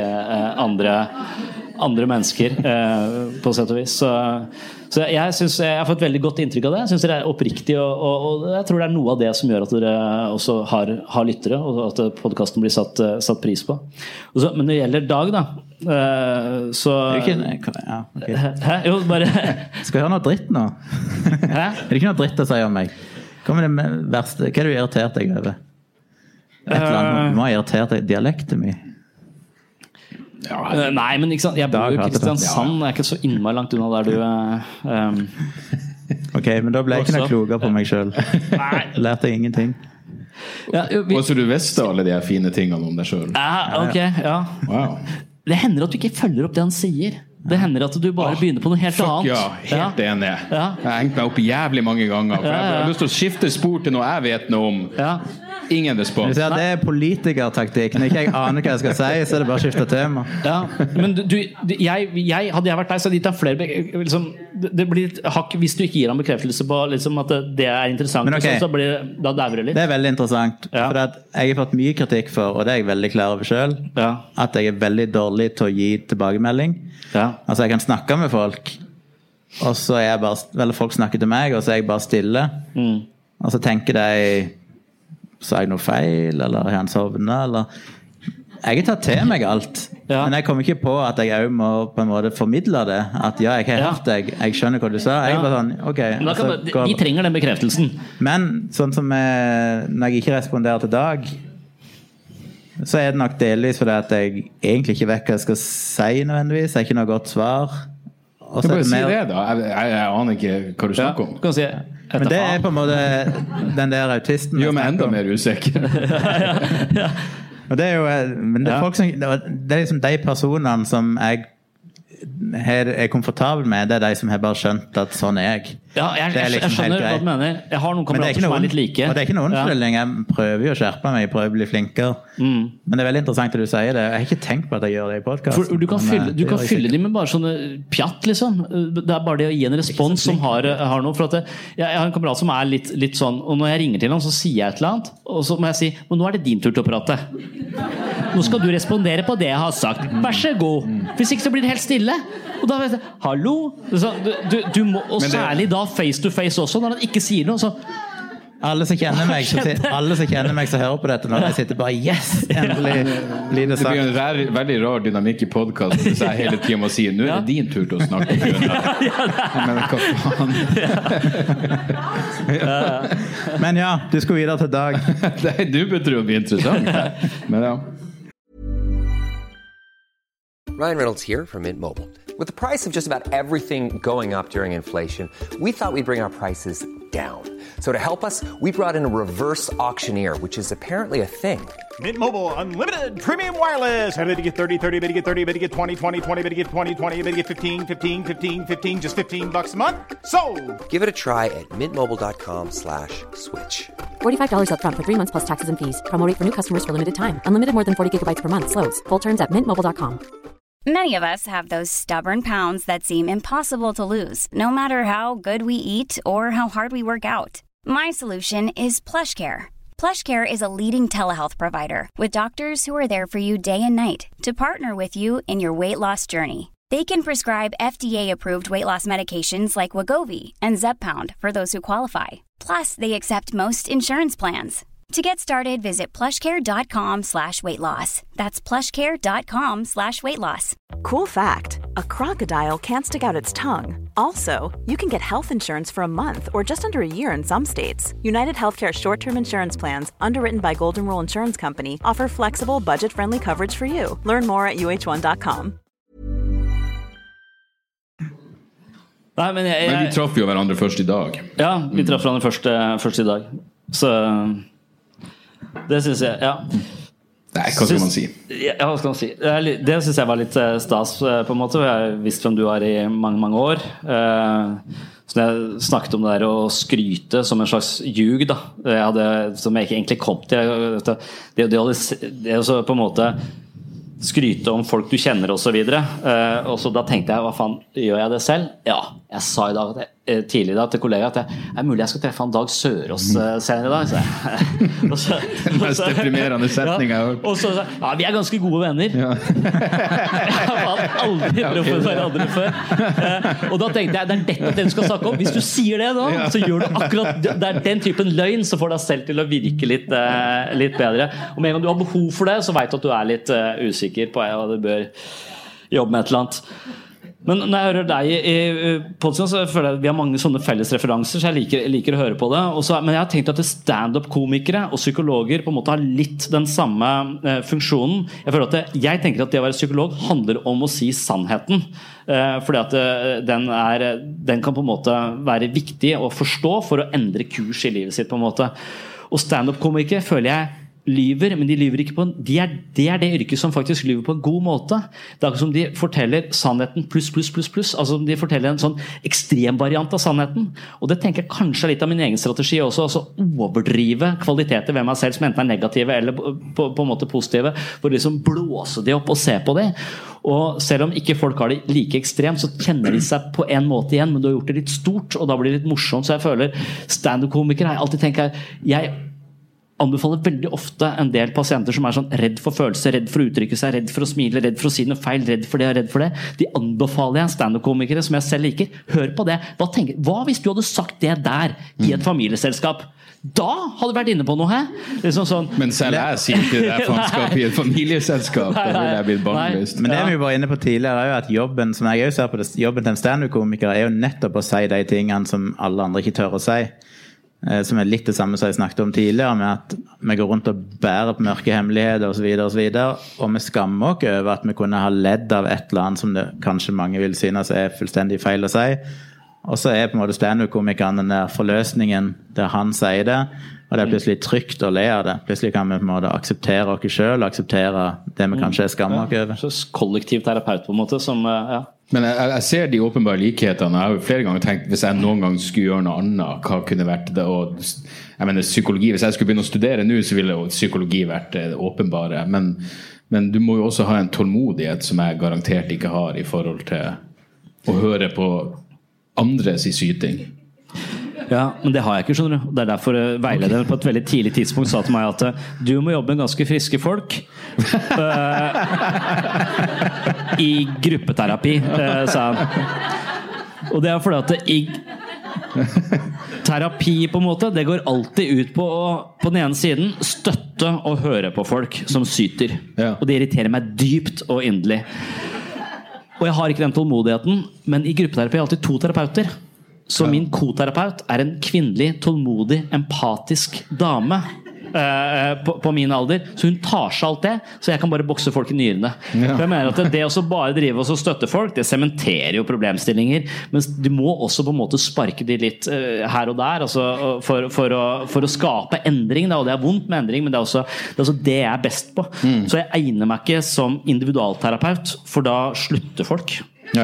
andre mennesker, på sett og vis. Så jeg synes jeg har fått veldig godt inntrykk av det. Jeg synes det er oppriktig, og jeg tror det er noe av det som gjør at dere også har lyttere, og at podcasten blir satt pris på. Men når det gjelder Dag da, så okay. Hæ? Jo, bare skal jeg høre noe dritt nå? Hæ? Er det ikke noe dritt å si om meg? Hva er det verste? Hva er det du irritert deg over? Et eller annet, du må ha irritert deg dialekten min. Nei, men ikke sant, jeg bor jo i Kristiansand, jeg er ikke så innmari langt unna der du Ok, men da ble jeg ikke noe klokere på meg selv. Lærte jeg ingenting. Og så du visste alle de fine tingene om deg selv. Ok, ja. Wow. Det hender at du ikke følger opp det han sier. Det hender at du bare begynner på noe helt annet. Ja, helt enig. Jeg har hengt meg opp jævlig mange ganger, for jeg har lyst til å skifte spor til noe jeg vet noe om. Ingen respons. Det er politikertaktikk. Når ikke jeg aner hva jeg skal si, så er det bare å skifte tema. Men hadde jeg vært deg, så hadde jeg gitt deg flere liksom, det blir et hakk hvis du ikke gir ham bekreftelse på liksom, at det er interessant. Men okay, så blir da dauer det litt. Det er veldig interessant, for at jeg har fått mye kritikk for, og det er jeg veldig klar over selv, at jeg er veldig dårlig til å gi tilbakemelding. Altså jeg kan snakke med folk, og så er jeg bare, folk snakker til meg, og så er jeg bare stille, og så tenker de, sa jeg noe feil, eller har han sovnet, eller jeg har tatt til meg alt, men jeg kommer ikke på at jeg også må på en måte formidle det, at jeg har hørt deg, jeg skjønner hva du sa, jeg bare sånn, ok. De trenger den bekreftelsen. Men sånn som når jeg ikke responderer til Dag, så er det nok delvis fordi at jeg egentlig ikke vet hva jeg skal si nødvendigvis, jeg har ikke noe godt svar. Du bare si det da, jeg aner ikke hva du snakker om. Du kan si men det er på en måte den der autisten gjør meg enda mer usikker. Og det er jo men det er folk som, det er liksom de personene som jeg er komfortabel med, det er de som har bare skjønt at sånn er jeg. Jeg skjønner hva du mener. Jeg har noen kamerater som er litt like. Og det er ikke noen unnskyldning, jeg prøver jo å skjerpe meg, jeg prøver å bli flinkere. Men det er veldig interessant at du sier det. Jeg har ikke tenkt på at jeg gjør det i podcasten. Du kan fylle dem med bare sånne pjatt, liksom. Det er bare det å gi en respons som har noe. For at jeg har en kamerat som er litt sånn, og når jeg ringer til ham, så sier jeg et eller annet, og så må jeg si, men nå er det din tur til å prate. Nå skal du respondere på det jeg har sagt. Vær så god. Hvis ikke så blir det helt stille. Og da vet jeg, hallo? Du må, og særlig da face to face også, når han ikke sier noe, så alle som kjenner meg som hører på dette når jeg sitter bare yes, endelig blir det sagt. Det blir en veldig rar dynamikk i podcasten hvis jeg hele tiden må si nå er det din tur til å snakke men hva faen men ja, du skal videre til Dag. Du bør tro det blir interessant men ja. Ryan Reynolds here from Mint Mobile. With the price of just about everything going up during inflation, we thought we'd bring our prices down. So to help us, we brought in a reverse auctioneer, which is apparently a thing. Mint Mobile Unlimited Premium Wireless. How to get 30, 30, bit to get 30, bit to get 20, 20, 20, bit to get 20, 20, bit to get 15, 15, 15, 15, just $15 a month? Sold! Give it a try at mintmobile.com/switch. $45 up front for 3 months plus taxes and fees. Promo rate for new customers for limited time. Unlimited more than 40 gigabytes per month. Slows full terms at mintmobile.com. Many of us have those stubborn pounds that seem impossible to lose, no matter how good we eat or how hard we work out. My solution is PlushCare. PlushCare is a leading telehealth provider with doctors who are there for you day and night to partner with you in your weight loss journey. They can prescribe FDA-approved weight loss medications like Wegovy and Zepbound for those who qualify. Plus, they accept most insurance plans. To get started, visit plushcare.com/weightloss. That's plushcare.com/weightloss. Cool fact, a crocodile can't stick out its tongue. Also, you can get health insurance for a month or just under a year in some states. United Healthcare short-term insurance plans, underwritten by Golden Rule Insurance Company, offer flexible, budget-friendly coverage for you. Learn more at uh1.com. Nei, men vi traff jo hverandre først I dag. Ja, vi traff hverandre først I dag. Så det synes jeg, ja. Nei, hva skal man si? Ja, hva skal man si? Det synes jeg var litt stas på en måte. Jeg har visst hvem du har I mange, mange år. Så jeg snakket om det der å skryte som en slags ljug da. Som jeg ikke egentlig kom til. Det er jo så på en måte skryte om folk du kjenner og så videre. Og så da tenkte jeg, hva faen, gjør jeg det selv? Ja, jeg sa I dag tidlig da, til kollega at det mulig jeg skal treffe han Dag Sørås senere I dag. Så, den mest deprimerende setningen jeg har hørt. Og så sa jeg, ja, vi ganske gode venner. Ja. Jeg har aldri truffet hverandre før. Og da tenkte jeg, det dette du skal snakke om. Hvis du sier det da, så gjør du akkurat det den typen løgn som får deg selv til å virke litt bedre. Og med en gang du har behov for det, så vet du at du litt usikker på hva du bør jobbe med et eller annet. Men når jeg hører deg I podcasten, så føler jeg at vi har mange sånne felles referanser, så jeg liker å høre på det. Men jeg har tenkt at stand-up-komikere og psykologer på en måte har litt den samme funksjonen. Jeg føler at jeg tenker at det å være psykolog handler om å si sannheten. Fordi at den kan på en måte være viktig å forstå for å endre kurs I livet sitt på en måte. Og stand-up-komikere føler jeg lyver, men de lyver ikke på det det yrket som faktisk lyver på en god måte. Det som de forteller sannheten pluss. Altså de forteller en sånn ekstrem variant av sannheten. Og det tenker jeg kanskje litt av min egen strategi også, altså overdrive kvaliteter ved meg selv som enten negative eller på en måte positive, for liksom blåse de opp og se på de. Og selv om ikke folk har det like ekstremt, så kjenner de seg på en måte igjen, men du har gjort det litt stort, og da blir det litt morsomt. Så jeg føler stand-up-komikere har jeg alltid tenkt jeg anbefaler veldig ofte en del pasienter som sånn redd for følelser, redd for å uttrykke seg, redd for å smile, redd for å si noe feil, redd for det. De anbefaler jeg stand-up-komikere som jeg selv liker. Hør på det. Hva hvis du hadde sagt det der I et familieselskap? Da hadde du vært inne på noe her. Liksom sånn. Men selv jeg sier ikke det faenskap I et familieselskap. Da vil jeg blitt bannlyst. Men det vi var inne på tidligere jo at jobben, som jeg også ser på det, jobben til en stand-up-komiker jo nettopp å si de tingene som alle andre ikke tør å si. Som litt det samme som jeg snakket om tidligere, med at vi går rundt og bærer på mørke hemmeligheter og så videre, og vi skammer oss over at vi kunne ha ledd av et eller annet som det kanskje mange vil synes fullstendig feil å si. Og så på en måte stand-up-komikeren den der forløsningen der han sier det, og det plutselig trygt å le av det. Plutselig kan vi på en måte akseptere oss selv, akseptere det vi kanskje skammer oss over. Så kollektiv terapeut på en måte som, ja. Men jeg ser de åpenbare likhetene. Jeg har jo flere ganger tenkt, hvis jeg noen gang skulle gjøre noe annet, hva kunne vært det? Og jeg mener, psykologi, hvis jeg skulle begynne å studere nå, så ville jo psykologi vært det åpenbare. Men du må jo også ha en tålmodighet som jeg garantert ikke har I forhold til å høre på andres I syting. Ja, men det har jeg ikke, skjønner du. Det derfor veilederen på et veldig tidlig tidspunkt sa til meg at du må jobbe med ganske friske folk I gruppeterapi, sa han. Og det fordi at terapi på en måte, det går alltid ut på å, på den ene siden, støtte og høre på folk som syter. Ja. Og det irriterer meg dypt og inderlig. Og jeg har ikke den tålmodigheten, men I gruppeterapi er alltid 2 terapeuter. Så min koterapeut en kvinnelig, tålmodig, empatisk dame på min alder. Så hun tar seg alt det, så jeg kan bare bokse folk I nyrene. Ja. For jeg mener at det å bare drive og støtte folk, det sementerer jo problemstillinger. Men du må også på en måte sparke de litt her og der, altså for å skape endring. Da. Og det vondt med endring, men det er også det jeg best på. Så jeg egner meg ikke som individualterapeut, for da slutter folk. Ja.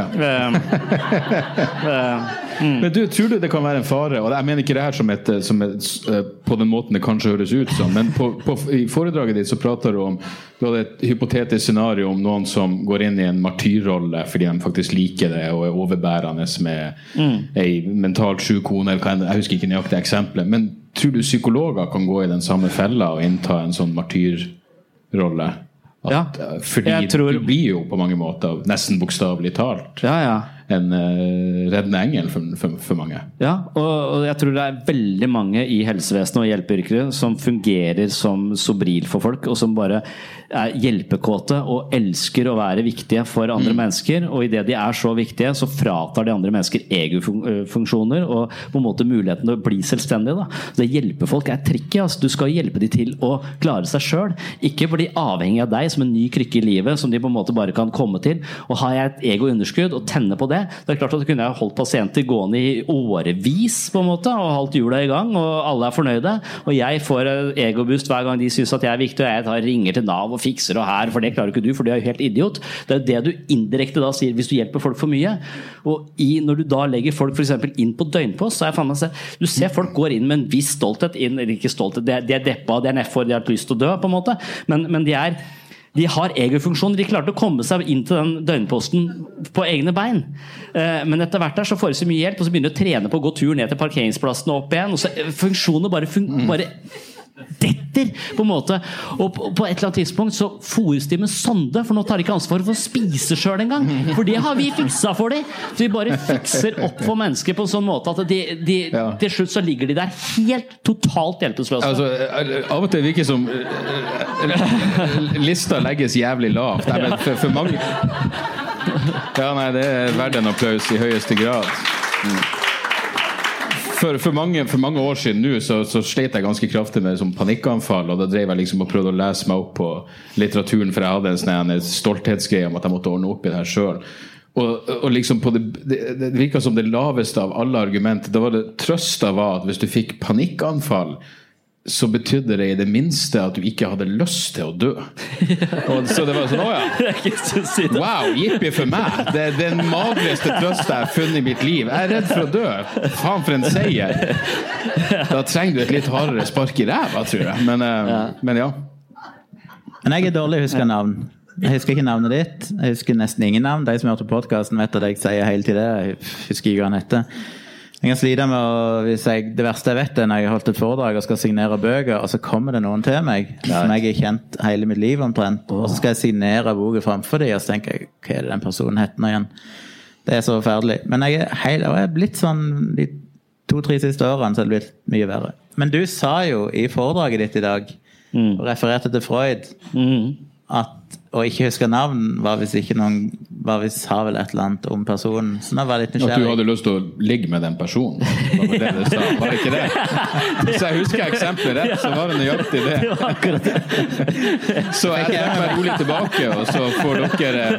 Men du, tror du det kan være en fare, og jeg mener ikke det her som på den måten det kanskje høres ut som, men I foredraget ditt så prater du om du hadde et hypotetisk scenario om noen som går inn I en martyrrolle fordi de faktisk liker det og overbærende med en mentalt syk kone, jeg husker ikke nøyaktig eksempler, men tror du psykologer kan gå I den samme fella og innta en sånn martyrrolle? Fordi du blir jo på mange måter nesten bokstavelig talt en reddende engel for mange. Ja, og jeg tror det veldig mange i helsevesenet og hjelpeyrker som fungerer som sobril for folk, og som bare hjelpekåte og elsker å være viktige for andre mennesker, og i det de så viktige, så fratar de andre mennesker egofunksjoner og på en måte muligheten til å bli selvstendige. Da. Så det hjelper folk tricky. Altså. Du skal hjelpe de til å klare seg selv, ikke bli avhengig av deg som en ny krykke i livet som de på en måte bare kan komme til. Og har jeg et egounderskudd og tenne på det, det klart at du kunne ha holdt pasienter gående i årevis på en måte, og holdt hjula i gang, og alle fornøyde, og jeg får egoboost hver gang de synes at jeg viktig, og jeg ringer til NAV og fikser og her, for det klarer ikke du, for du jo helt idiot. Det det du indirekte da sier hvis du hjelper folk for mye. Og når du da legger folk for eksempel inn på døgnpost, så faen meg du ser folk går inn med en viss stolthet inn, eller ikke stolthet, de deppa, de nedfor, de har lyst til å dø på en måte, men de har egofunksjoner, de klarte å komme seg inn til den døgnposten på egne bein. Men etter hvert så får de så mye hjelp, og så begynner de å trene på å gå tur ned til parkeringsplassen og opp igjen, og så funksjoner bare detter på en måte, og på et eller annet tidspunkt så fôres de med sonde, for nå tar de ikke ansvar for å spise selv en gang, for det har vi fiksa for dem, så vi bare fikser opp for mennesker på en sånn måte at til slutt så ligger de der helt totalt hjelpeløse. Altså, av og til virker som lista legges jævlig lavt. Nei, men for mange det verdt en applaus i høyeste grad. For mange år siden nå så slet jeg ganske kraftig med panikkanfall, og da drev jeg liksom og prøvde å lese meg opp på litteraturen, for jeg hadde en sånn stolthetsgreie om at jeg måtte ordne opp i det her selv. Og liksom på det virket som det laveste av alle argumenter. Da var det trøst av at hvis du fikk panikkanfall, så betydde det i det minste at du ikke hadde lyst til å dø. Og så det var sånn, wow, jippi for meg. Det den magreste trøst jeg har funnet i mitt liv. Jeg redd for å dø. Faen for en seier. Da trenger du et litt hardere spark i ræva, tror jeg. Men ja. Men jeg dårlig å huske navn. Jeg husker ikke navnet ditt. Jeg husker nesten ingen navn. De som hørte podcasten vet at jeg sier hele tiden. Jeg husker ikke hva han heter. Jeg kan slide med det verste jeg vet når jeg har holdt et foredrag og skal signere bøker, og så kommer det noen til meg som jeg har kjent hele mitt liv omtrent, og så skal jeg signere boken fremfor dem, og så tenker jeg, hva det den personen heter nå igjen? Det så forferdelig. Men jeg er blitt sånn de 2-3 siste årene, så det blitt mye verre. Men du sa jo i foredraget ditt i dag, og refererte til Freud, at å ikke huske navn var hvis ikke noen sa vel et eller annet om personen, så nå var jeg litt nysgjerrig. At du hadde lyst til å ligge med den personen, var det du sa, var det ikke det? Så jeg husker eksemplet rett, så var det nøyaktig det. Det var akkurat det. Så jeg trekker meg rolig tilbake, og så får dere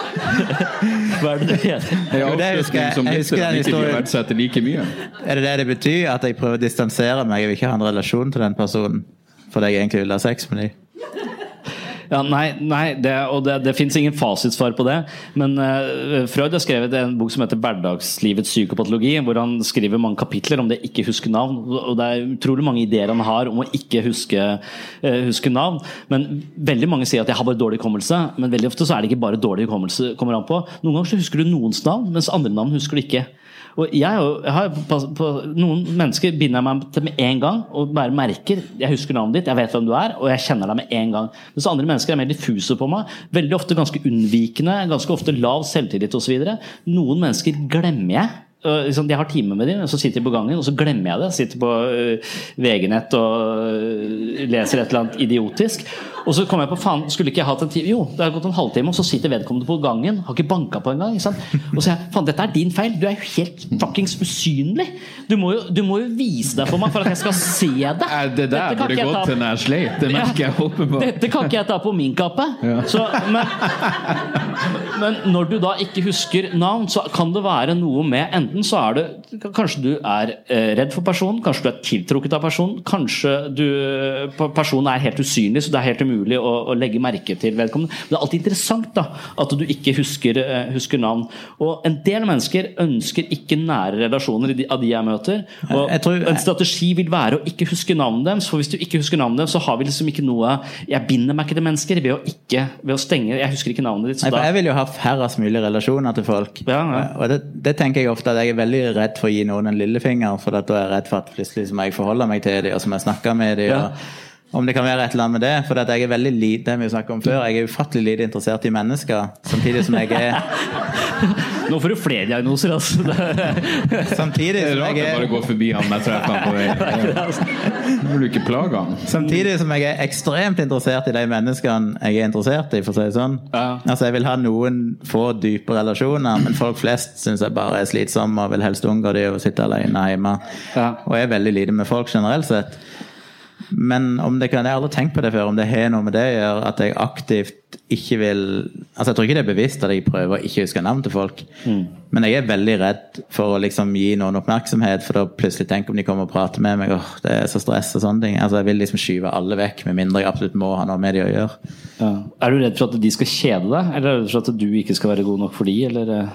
hva det du heter? Jeg husker den historien. Verdsetter like mye. Er det betyr, at jeg prøver å distansere meg, jeg vil ikke ha en relasjon til den personen, fordi jeg egentlig vil ha sex med dem? Ja, nei, det finnes ingen fasitsvar på det, men Freud har skrevet en bok som heter Hverdagslivets psykopatologi, hvor han skriver mange kapitler om det ikke huske navn, og det utrolig mange ideer han har om å ikke huske navn, men veldig mange sier at jeg har bare dårlig hukommelse, men veldig ofte så det ikke bare dårlig hukommelse kommer an på. Noen ganger så husker du noens navn, mens andre navn husker du ikke. Og jeg har på noen mennesker binder meg til med en gang og bare merker, jeg husker navnet ditt, jeg vet hvem du og jeg kjenner deg med en gang. Mens andre mennesker mer diffuse på meg, veldig ofte ganske unnvikende, ganske ofte lav selvtillit og så videre. Noen mennesker glemmer jeg. Jeg har time med dem, så sitter jeg på gangen og så glemmer jeg det, sitter på VG-nett og leser et eller annet idiotisk, og så kommer jeg på, faen, skulle ikke jeg hatt en time? Jo, det har gått en halvtime, og så sitter vedkommende på gangen, har ikke banket på en gang, ikke sant? Og så sier jeg, faen, dette din feil, du jo helt fuckings usynlig, du må jo vise deg for meg for at jeg skal se det. Det der burde gått til nær sleit, det merker jeg håper på. Dette kan ikke jeg ta på min kappe. Ja. Så, men når du da ikke husker navn, så kan det være noe med, enten så det, kanskje du redd for personen, kanskje du tiltrukket av personen, kanskje personen helt usynlig, så det helt umulig å legge merke til vedkommende. Men det alltid interessant da, at du ikke husker navn. Og en del mennesker ønsker ikke nære relasjoner av de jeg møter. Og en strategi vil være å ikke huske navnet deres, for hvis du ikke husker navnet deres, så har vi liksom ikke noe, jeg binder meg ikke til mennesker ved å stenge, jeg husker ikke navnet ditt. Jeg vil jo ha færrest mulig relasjoner til folk. Ja. Og det tenker jeg ofte, at jeg veldig redd for å gi noen en lillefinger, for da jeg redd for at plutselig må jeg forholde meg til dem, og så må jeg snakke med dem, Om det kan være et eller annet med det, for at jeg veldig lite, det vi snakket om før, jeg ufattelig lite interessert i mennesker, samtidig som jeg Nå får du flere diagnoser, altså. Samtidig som jeg bare gå forbi han med treffen på vei. Nå vil du ikke plage han. Samtidig som jeg ekstremt interessert i de menneskene jeg interessert i, for å si det sånn. Altså, jeg vil ha noen få dype relasjoner, men folk flest synes jeg bare slitsomme og vil helst unngå det å sitte alene hjemme. Og jeg veldig lite med folk generelt sett. Men om det kan, jeg har aldri tenkt på det før, om det har noe med det å gjøre, at jeg aktivt ikke vil, altså jeg tror ikke det bevisst at jeg prøver å ikke huske navn til folk, men jeg veldig redd for å liksom gi noen oppmerksomhet, for da plutselig tenker om de kommer og prater med meg, det så stress og sånne ting, altså jeg vil liksom skyve alle vekk, med mindre jeg absolutt må ha noe med de å gjøre. Er du redd for at de skal kjede deg, eller er du redd for at du ikke skal være god nok for de, eller er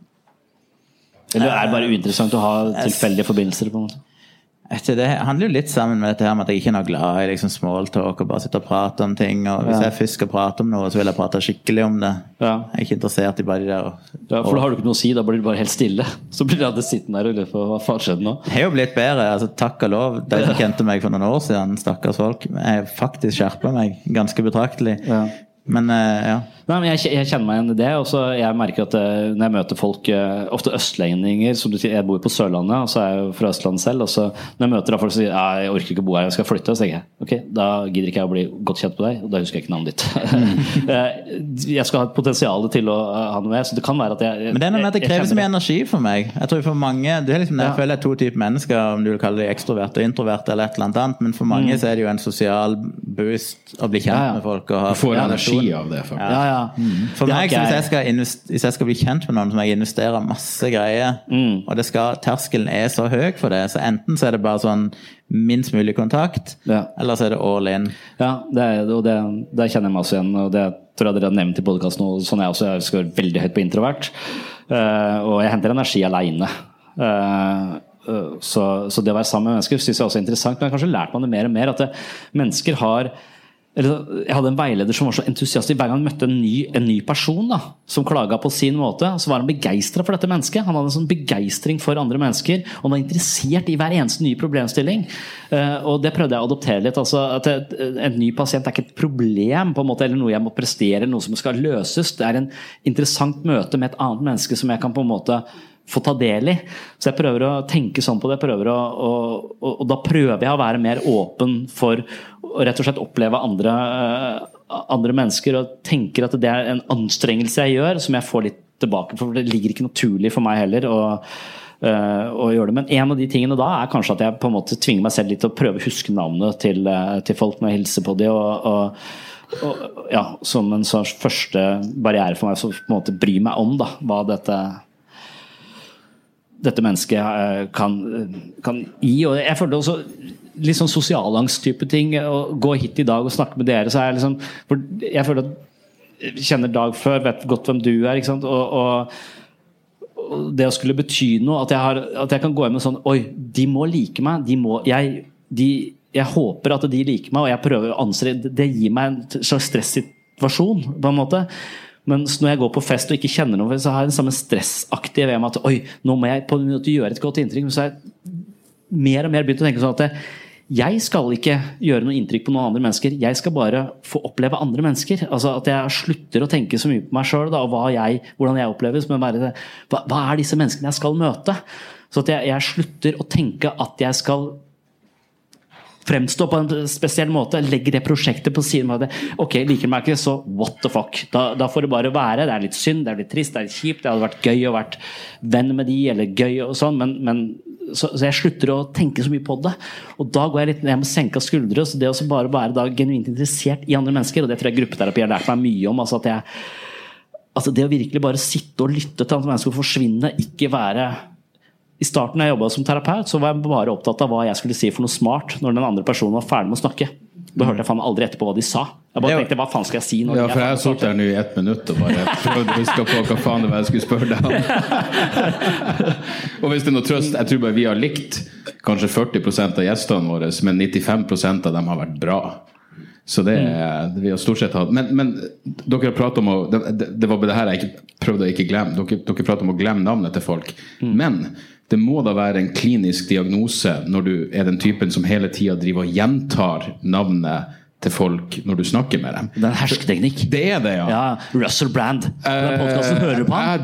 det bare uinteressant å ha tilfeldige forbindelser på en måte? Det handler jo litt sammen med dette her med at jeg ikke er noe glad i liksom small talk og bare sitte og prate om ting, og hvis jeg først skal prate om noe, så vil jeg prate skikkelig om det. Jeg er ikke interessert i bare de der. For da har du ikke noe å si, da blir du bare helt stille. Så blir det sittende der og lurer på hva faen skjedde nå. Jeg har jo blitt bedre, altså takk og lov. De som kjente meg for noen år siden, stakkars folk, jeg har faktisk skjerpet meg ganske betraktelig. Men Nei, men jeg kjenner meg igjen i det, og så jeg merker at når jeg møter folk, ofte østlendinger, som du sier, jeg bor på Sørlandet, og så er jeg jo fra Østlandet selv, og så når jeg møter folk som sier, jeg orker ikke å bo her, jeg skal flytte, så tenker jeg, ok, da gidder ikke jeg å bli godt kjent på deg, og da husker jeg ikke navnet ditt. Jeg skal ha et potensial til å ha noe mer, så det kan være at jeg... Men det er noe med at det krever så mye energi for meg. Jeg tror for mange, det er liksom, jeg føler det to typer mennesker, om du vil kalle det ekstrovert og introvert eller et eller annet, men for mange så er det jo en sosial boost å bli kjent med folk og ha... Du får energi av det, faktisk. For meg, hvis jeg skal bli kjent med noen, så må jeg investere masse greier, og terskelen er så høy for det, så enten så er det bare sånn minst mulig kontakt, eller så er det all in. Ja, det kjenner jeg meg også igjen, og det tror jeg dere har nevnt i podcasten, og sånn jeg også, jeg skal være veldig høyt på introvert, og jeg henter energi alene. Så det å være sammen med mennesker synes jeg også er interessant, men jeg har kanskje lært meg det mer og mer, at mennesker har... Jeg hadde en veileder som var så entusiastisk hver gang han møtte en ny person da, som klaget på sin måte, så var han begeistret for dette mennesket. Han hadde en sånn begeistring for andre mennesker, og han var interessert i hver eneste ny problemstilling, og det prøvde jeg å adoptere litt, altså at en ny pasient er ikke et problem på en måte, eller noe jeg må prestere, noe som skal løses. Det er en interessant møte med et annet menneske som jeg kan på en måte få ta del i. Så jeg prøver å tenke sånn på det, og da prøver jeg å være mer åpen for å rett og slett oppleve andre mennesker, og tenker at det er en anstrengelse jeg gjør, som jeg får litt tilbake, for det ligger ikke naturlig for meg heller å gjøre det. Men en av de tingene da er kanskje at jeg på en måte tvinger meg selv litt til å prøve å huske navnet til folk når jeg hilser på dem, og ja, som en sånn første barriere for meg, så på en måte bry meg om da, hva dette mennesket kan gi, og jeg føler også litt sånn sosialangst-type ting, å gå hit i dag og snakke med dere, så er jeg liksom, for jeg føler at jeg kjenner Dag før, vet godt hvem du er, ikke sant, og det å skulle bety noe, at jeg kan gå hjem med sånn, oi, de må like meg, jeg håper at de liker meg, og jeg prøver å anstrenge, det gir meg en slags stressituasjon på en måte. Mens når jeg går på fest og ikke kjenner noe, så har jeg den samme stressaktige ved meg at oi, nå må jeg på en måte gjøre et godt inntrykk. Men så har jeg mer og mer begynt å tenke sånn at jeg skal ikke gjøre noe inntrykk på noen andre mennesker, jeg skal bare få oppleve andre mennesker. Altså at jeg slutter å tenke så mye på meg selv da, og hvordan jeg oppleves, men bare hva er disse menneskene jeg skal møte? Så at jeg slutter å tenke at jeg skal fremstå på en spesiell måte, legge det prosjektet på siden av det. Ok, liker meg ikke, så what the fuck. Da får det bare være. Det er litt synd, det er litt trist, det er litt kjipt. Det hadde vært gøy å vært venn med de, eller gøy og sånn, men så jeg slutter å tenke så mye på det. Og da går jeg litt ned med senka skuldre, så det å bare være da genuint interessert i andre mennesker, og det tror jeg gruppeterapi har lært meg mye om, altså det å virkelig bare sitte og lytte til andre mennesker forsvinne, ikke være... I starten da jeg jobbet som terapeut, så var jeg bare opptatt av hva jeg skulle si for noe smart når den andre personen var ferdig med å snakke. Da hørte jeg faen aldri etterpå hva de sa. Jeg bare tenkte, hva faen skal jeg si? Ja, for jeg har sittet der nå i 1 minutt og bare prøvde å huske på hva faen det var jeg skulle spørre deg om. Og hvis det er noe trøst, jeg tror bare vi har likt kanskje 40% av gjestene våre, men 95% av dem har vært bra. Så det vi har stort sett hatt. Men dere har pratet om det var det her jeg ikke prøvde å ikke glemme. Dere prater om å glemme navnet til folk. Men det må da være en klinisk diagnose når du den typen som hele tiden driver og gjentar navnet til folk når du snakker med dem. Det en hersketeknikk. Det det, ja. Ja, Russell Brand. Den podcasten hører du på han?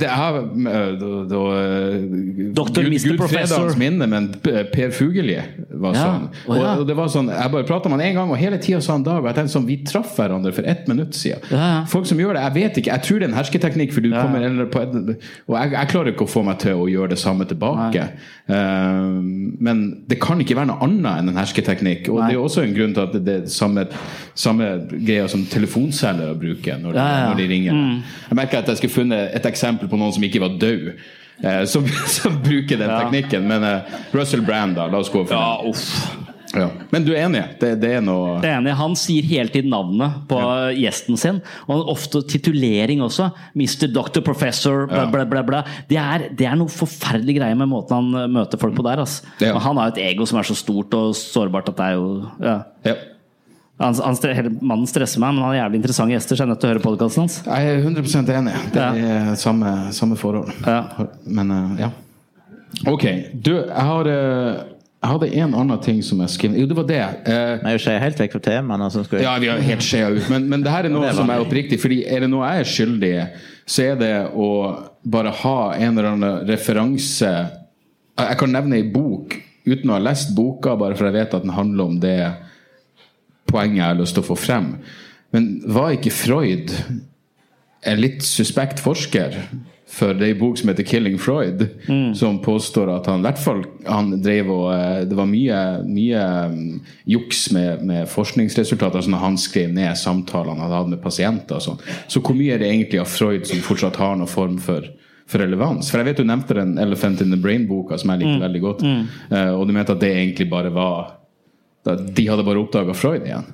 Dr. Mr. Professor. Minne, men Per Fugelje var sånn. Og det var sånn, jeg bare pratet med han en gang, og hele tiden sa han Dag, og jeg tenkte sånn, vi traff hverandre for 1 minutt siden. Folk som gjør det, jeg vet ikke, jeg tror det en hersketeknikk, for du kommer eller på og jeg klarer ikke å få meg til å gjøre det samme tilbake. Men det kan ikke være noe annet enn en hersketeknikk, og det også en grunn til at det samme greia som telefonselgere bruker når de ringer. Jeg merker at jeg skulle funnet et eksempel på noen som ikke var død, som bruker den teknikken, men Russell Brand da, la oss gå for det. Ja. Men du enig? Det noe... Det enig. Han sier hele tiden navnet på gjesten sin, og ofte titulering også. Mr. Dr. Professor, bla bla bla bla. Det noe forferdelig greie med måten han møter folk på der. Altså. Han har et ego som så stort og sårbart at det jo... Mannen stresser meg, men han har jævlig interessante gjester, så jeg nødt til å høre podcasten hans. Jeg 100% enig. Det samme forhold. Men ok, du, jeg hadde en annen ting som jeg skrev. Jo, det var det. Jeg jo skjer helt vekk fra temaene. Ja, vi har helt skjedd ut. Men det her noe som oppriktig, fordi det noe jeg skyldig, så det å bare ha en eller annen referanse. Jeg kan nevne en bok, uten å ha lest boka, bare for jeg vet at den handler om det poenget jeg har lyst til å få frem. Men var ikke Freud en litt suspekt forsker? For det en bok som heter Killing Freud, som påstår at han i hvert fall drev og det var mye juks med forskningsresultater som han skrev ned samtalene han hadde med pasienter og sånn. Så hvor mye det egentlig av Freud som fortsatt har noen form for relevans? For jeg vet du nevnte den Elephant in the Brain-boka som jeg likte veldig godt, og du mente at det egentlig bare var de hadde bare oppdaget Freud igjen.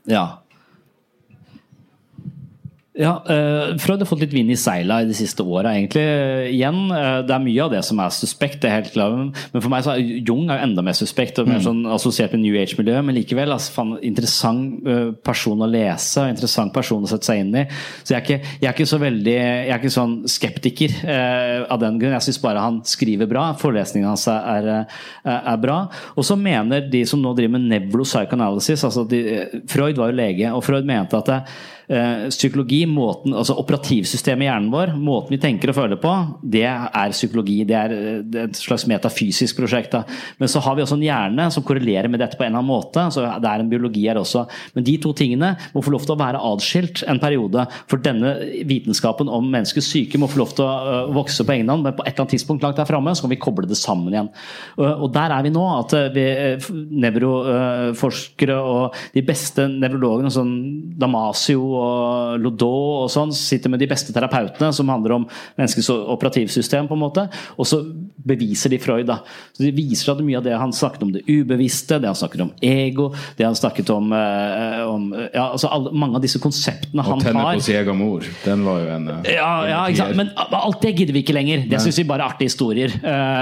Freud har fått litt vind i seila i de siste årene egentlig. Igjen, det mye av det som suspekt, det helt klart. Men for meg så Jung jo enda mer suspekt og mer sånn assosiert med New Age-miljøet, men likevel, interessant person å lese, interessant person å sette seg inn i. Så jeg ikke så veldig, jeg ikke sånn skeptiker av den grunn. Jeg synes bare han skriver bra, forelesningen hans bra. Og så mener de som nå driver med neuropsychoanalysis, altså Freud var jo lege, og Freud mente at psykologi, måten, altså operativsystemet i hjernen vår, måten vi tenker og føler på, det psykologi, det et slags metafysisk prosjekt da. Men så har vi også en hjerne som korrelerer med dette på en eller annen måte, så det en biologi her også. Men de to tingene må få lov til å være adskilt en periode, for denne vitenskapen om menneskets syke må få lov til å vokse på egen hånd, men på et eller annet tidspunkt langt der fremme, så kan vi koble det sammen igjen. Og der vi nå, at vi nevroforskere og de beste nevrologene, sånn Damasio og Lodot og sånn, sitter med de beste terapeutene som handler om menneskets operativsystem på en måte, og så beviser de Freud da. Så de viser at mye av det han snakket om det ubevisste, det han snakket om ego, det han snakket om altså mange av disse konseptene han har. Og tenne på sin egen mor, den var jo en ikke sant? Men alt det gidder vi ikke lenger. Det synes vi bare artige historier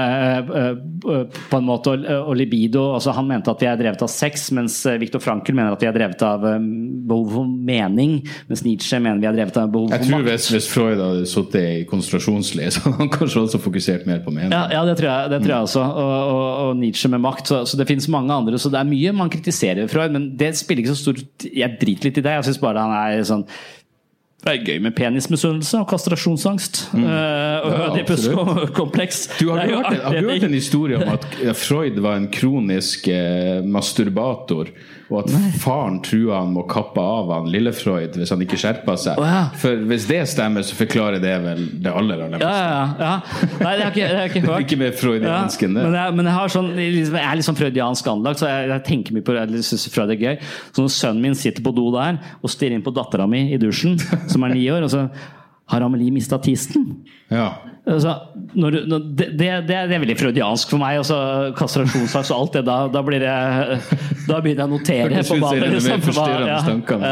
på en måte, og libido, altså han mente at vi drevet av sex, mens Viktor Frankl mener at vi drevet av behov for mening, mens Nietzsche mener vi drevet av behov for makt. Jeg tror hvis Freud hadde suttet i konsentrasjonsleie, så hadde han kanskje også fokusert mer på mening. Ja, det tror jeg også, og Nietzsche med makt, så det finnes mange andre, så det mye man kritiserer Freud, men det spiller ikke så stort, jeg driter litt i det, jeg synes bare han sånn, det gøy med penismisunnelse og kastrasjonsangst og Ødipus-kompleks. Du har hørt en historie om at Freud var en kronisk masturbator, og at faren tror han må kappe av han lille Freud hvis han ikke skjerper seg. For hvis det stemmer, så forklarer det vel det aller meste. Nei, det har jeg ikke hørt. Ikke med freudiansken det. Men jeg har sånn, jeg litt sånn freudiansk anlagt, så jeg tenker mye på det, jeg synes Freud gøy. Så når sønnen min sitter på do der og stirrer inn på datteren min i dusjen, som 9 år, og så har Amelie mistet tisten. Altså, det veldig freudiansk for meg, altså kastrasjonsaks og alt det, da begynner jeg å notere på banen. Det mer forstyrrende tankene.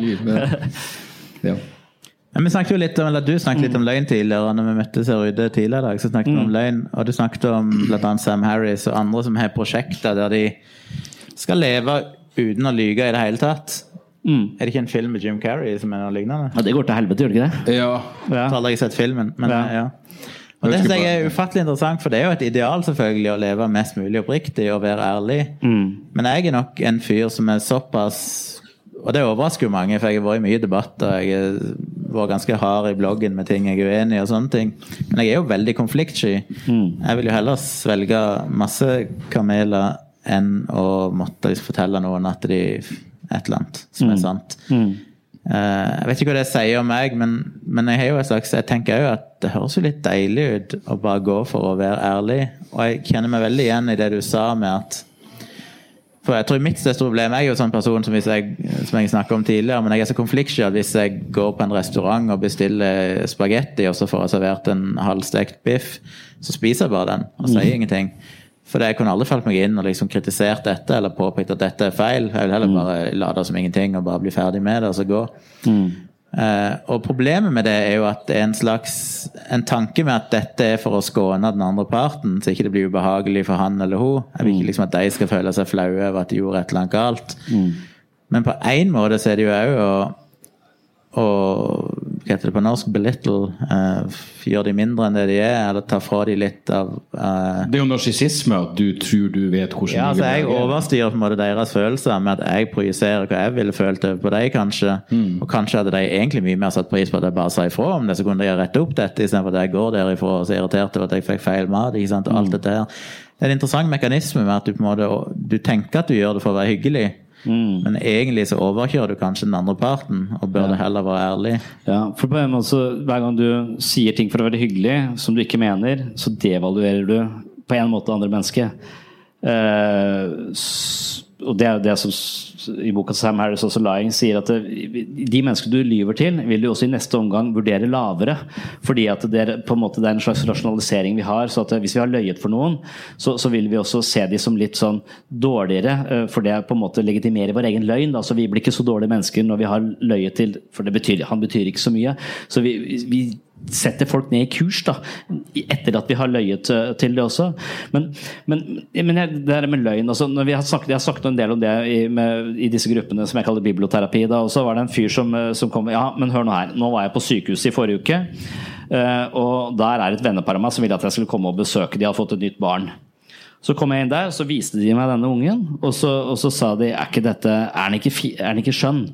Vi snakket jo litt om, eller du snakket litt om løgn tidligere, når vi møttes her ute tidligere i dag, så snakket vi om løgn, og du snakket om blant annet Sam Harris og andre som har prosjekter der de skal leve uten å lyge i det hele tatt. Er det ikke en film med Jim Carrey som noe lignende? Ja, det går til helvete, gjør det ikke det? Ja. Jeg har aldri sett filmen, men ja. Og det synes jeg ufattelig interessant, for det jo et ideal selvfølgelig å leve mest mulig oppriktig og være ærlig. Men jeg nok en fyr som såpass, og det overrasker jo mange, for jeg har vært i mye debatter, jeg har vært ganske hard i bloggen med ting jeg uenig i og sånne ting, men jeg jo veldig konfliktsky. Jeg vil jo heller svelge masse kameler enn å måtte fortelle noen at de et eller annet som sant. Jeg vet ikke hva det sier om meg, men jeg har jo jeg tenker jo at det høres jo litt deilig ut å bare gå for å være ærlig, og jeg kjenner meg veldig igjen i det du sa med at, for jeg tror mitt største problem jo sånn person som jeg snakket om tidligere, men jeg så konfliktsky at hvis jeg går på en restaurant og bestiller spagetti og så får jeg servert en halvstekt biff, så spiser jeg bare den og sier ingenting. For jeg kunne aldri falt meg inn og liksom kritisert dette eller påpekt at dette feil. Jeg vil heller bare lade som ingenting og bare bli ferdig med det og så gå. Og problemet med det jo at det en tanke med at dette for å skåne den andre parten, så ikke det blir ubehagelig for han eller hun. Jeg vil ikke liksom at de skal føle seg flaue over at de gjorde et eller annet galt. Men på en måte så det jo og hva heter det på norsk, belittle, gjør de mindre enn det de eller ta fra de litt av det jo narsissisme at du tror du vet hvordan ja, altså jeg overstyrer på en måte deres følelser med at jeg projiserer hva jeg ville følt på deg kanskje, og kanskje hadde de egentlig mye mer satt pris på at jeg bare sa ifra om det, så kunne de rette opp dette i stedet for at jeg går derifra og så irritert over at jeg fikk feil mat, ikke sant, og alt dette her. Det en interessant mekanisme med at du på en måte, du tenker at du gjør det for å være hyggelig, men egentlig så overkjører du kanskje den andre parten og bør det heller være ærlig. Ja, for på en måte hver gang du sier ting for å være hyggelig som du ikke mener, så devaluerer du på en måte andre mennesker. Og det det som i boka Sam Harris også Lying sier at de mennesker du lyver til vil du også i neste omgang vurdere lavere, fordi at det på en måte det en slags rasjonalisering vi har, så at hvis vi har løyet for noen så vil vi også se de som litt sånn dårligere, for det på en måte legitimerer vår egen løgn da, så vi blir ikke så dårlige mennesker når vi har løyet til, for han betyr ikke så mye, så vi setter folk ned i kurs da, etter at vi har løyet til det også. Men det med løgn, altså, når jeg har snakket en del om det i disse gruppene som jeg kaller biblioterapi, da, og så var det en fyr som kom, ja, men hør nå her, nå var jeg på sykehuset i forrige uke, og der et vennepar av meg som ville at jeg skulle komme og besøke, de hadde fått et nytt barn. Så kom jeg inn der, så viste de meg denne ungen, og så sa de, er den ikke skjønn?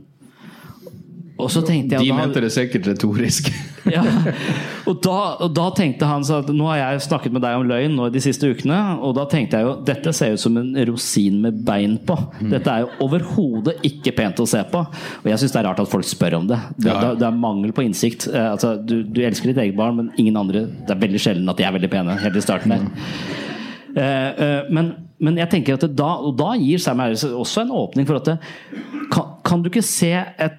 Og så tenkte jeg, de mente det sikkert retorisk. Ja, og da tenkte han så at nå har jeg snakket med deg om løgn nå de siste ukene, og da tenkte jeg jo, dette ser ut som en rosin med bein på. Dette jo overhodet ikke pent å se på, og jeg synes det rart at folk spør om det. Det mangel på innsikt. Altså, du elsker ditt eget barn, men ingen andre, det veldig sjelden at de veldig pene helt i starten der. Men jeg tenker at da gir Sam Harris også en åpning for at kan du ikke se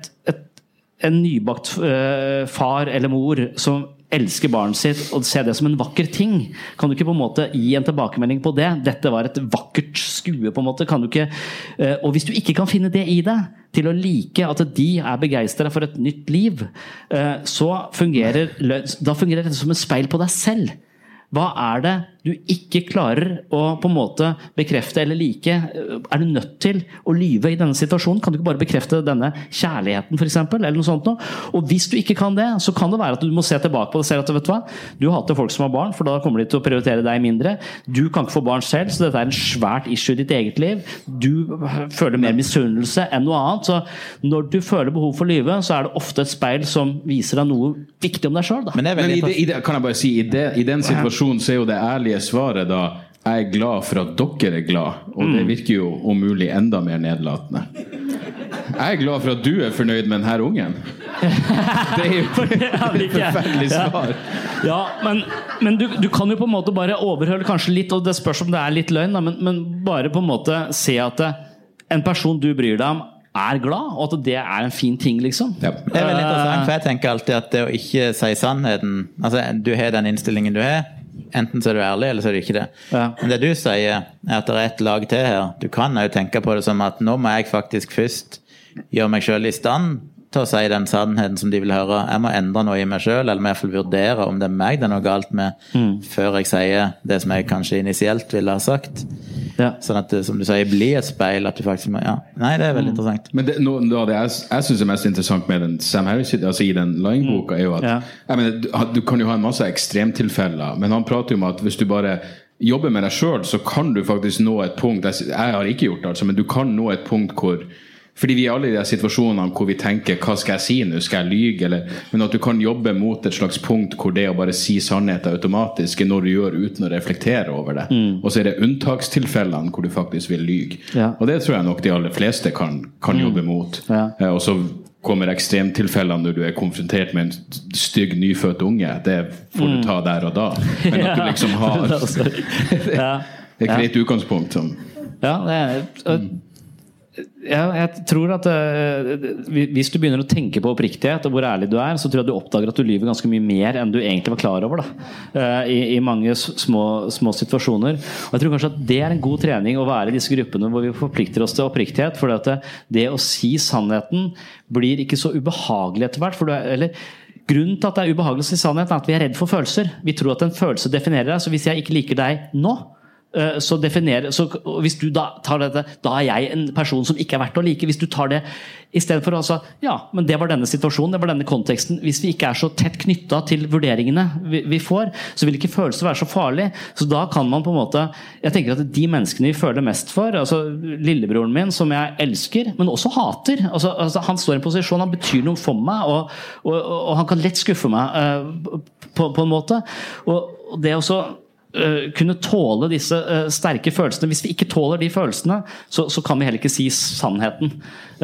en nybakt far eller mor som elsker barnet sitt og se det som en vakker ting, kan du ikke på en måte gi en tilbakemelding på det? Dette var et vakkert skue på en måte, kan du ikke, og hvis du ikke kan finne det i deg til å like at de begeistret for et nytt liv, så fungerer det som et speil på deg selv. Hva det du ikke klarer å på en måte bekrefte eller like? Du nødt til å lyve i denne situasjonen? Kan du ikke bare bekrefte denne kjærligheten for eksempel, eller noe sånt noe? Og hvis du ikke kan det, så kan det være at du må se tilbake på det og se at, vet du hva, du hater folk som har barn, for da kommer de til å prioritere deg mindre. Du kan ikke få barn selv, så dette en svært issue i ditt eget liv. Du føler mer misunnelse enn noe annet, så når du føler behov for å lyve, så det ofte et speil som viser deg noe viktig om deg selv da. Men kan jeg bare si, i den situasjonen så jo det ærlige svaret da, jeg glad for at dere glad, og det virker jo om mulig enda mer nedlatende. Jeg glad for at du fornøyd med denne ungen. Det jo et forferdelig svar. Ja, men du kan jo på en måte bare overhøre kanskje litt, og det spørs om det litt løgn da, men bare på en måte se at en person du bryr deg om glad, og at det en fin ting liksom. Ja. Det veldig interessant, for jeg tenker alltid at det å ikke si sannheten, altså du har den innstillingen du har, enten så du ærlig, eller så du ikke det. Ja. Men det du sier at det et lag til her, du kan jo tenke på det som at nå må jeg faktisk først gjøre meg selv i stand til å si den sannheten som de vil høre. Jeg må endre noe i meg selv, eller må i hvert fall vurdere om det meg det er noe galt med, før jeg sier det som jeg kanskje initielt ville ha sagt. Ja. Sånn at det, som du sier, blir et speil, at du faktisk må, nei, det er veldig interessant. Men noe av det jeg synes er mest interessant med den Sam Harris, altså i den Line-boka, er jo at jeg mener, du kan jo ha en masse ekstremtilfeller, men han prater jo om at hvis du bare jobber med deg selv, så kan du faktisk nå et punkt, jeg har ikke gjort det altså, men du kan nå et punkt hvor fordi vi alle i de situasjonene hvor vi tenker hva skal jeg si nå, skal jeg lyge men at du kan jobbe mot et slags punkt hvor det å bare si sannhet automatisk når du gjør uten å reflektere over det og så er det unntakstilfellene hvor du faktisk vil lyge og det tror jeg nok de aller fleste kan jobbe mot og så kommer ekstremtilfellene når du er konfrontert med en stygg nyfødt unge det får du ta der og da men at du liksom har et greit utgangspunkt som jeg tror at hvis du begynner å tenke på oppriktighet og hvor ærlig du så tror jeg du oppdager at du lyver ganske mye mer enn du egentlig var klar over i mange små situasjoner og jeg tror kanskje at det en god trening å være i disse gruppene hvor vi forplikter oss til oppriktighet for det å si sannheten blir ikke så ubehagelig etter hvert grunnen til at det ubehagelig å si sannheten at vi redd for følelser vi tror at en følelse definerer deg så hvis jeg ikke liker deg nå så hvis du da tar dette da jeg en person som ikke verdt å like hvis du tar det i stedet for altså, men det var denne situasjonen, det var denne konteksten hvis vi ikke så tett knyttet til vurderingene vi får, så vil ikke følelser være så farlig, så da kan man på en måte jeg tenker at de menneskene vi føler mest for, altså lillebroren min som jeg elsker, men også hater altså, han står i en posisjon, han betyr noe for meg og han kan lett skuffe meg på en måte og det også kunne tåle disse sterke følelsene hvis vi ikke tåler de følelsene så kan vi heller ikke si sannheten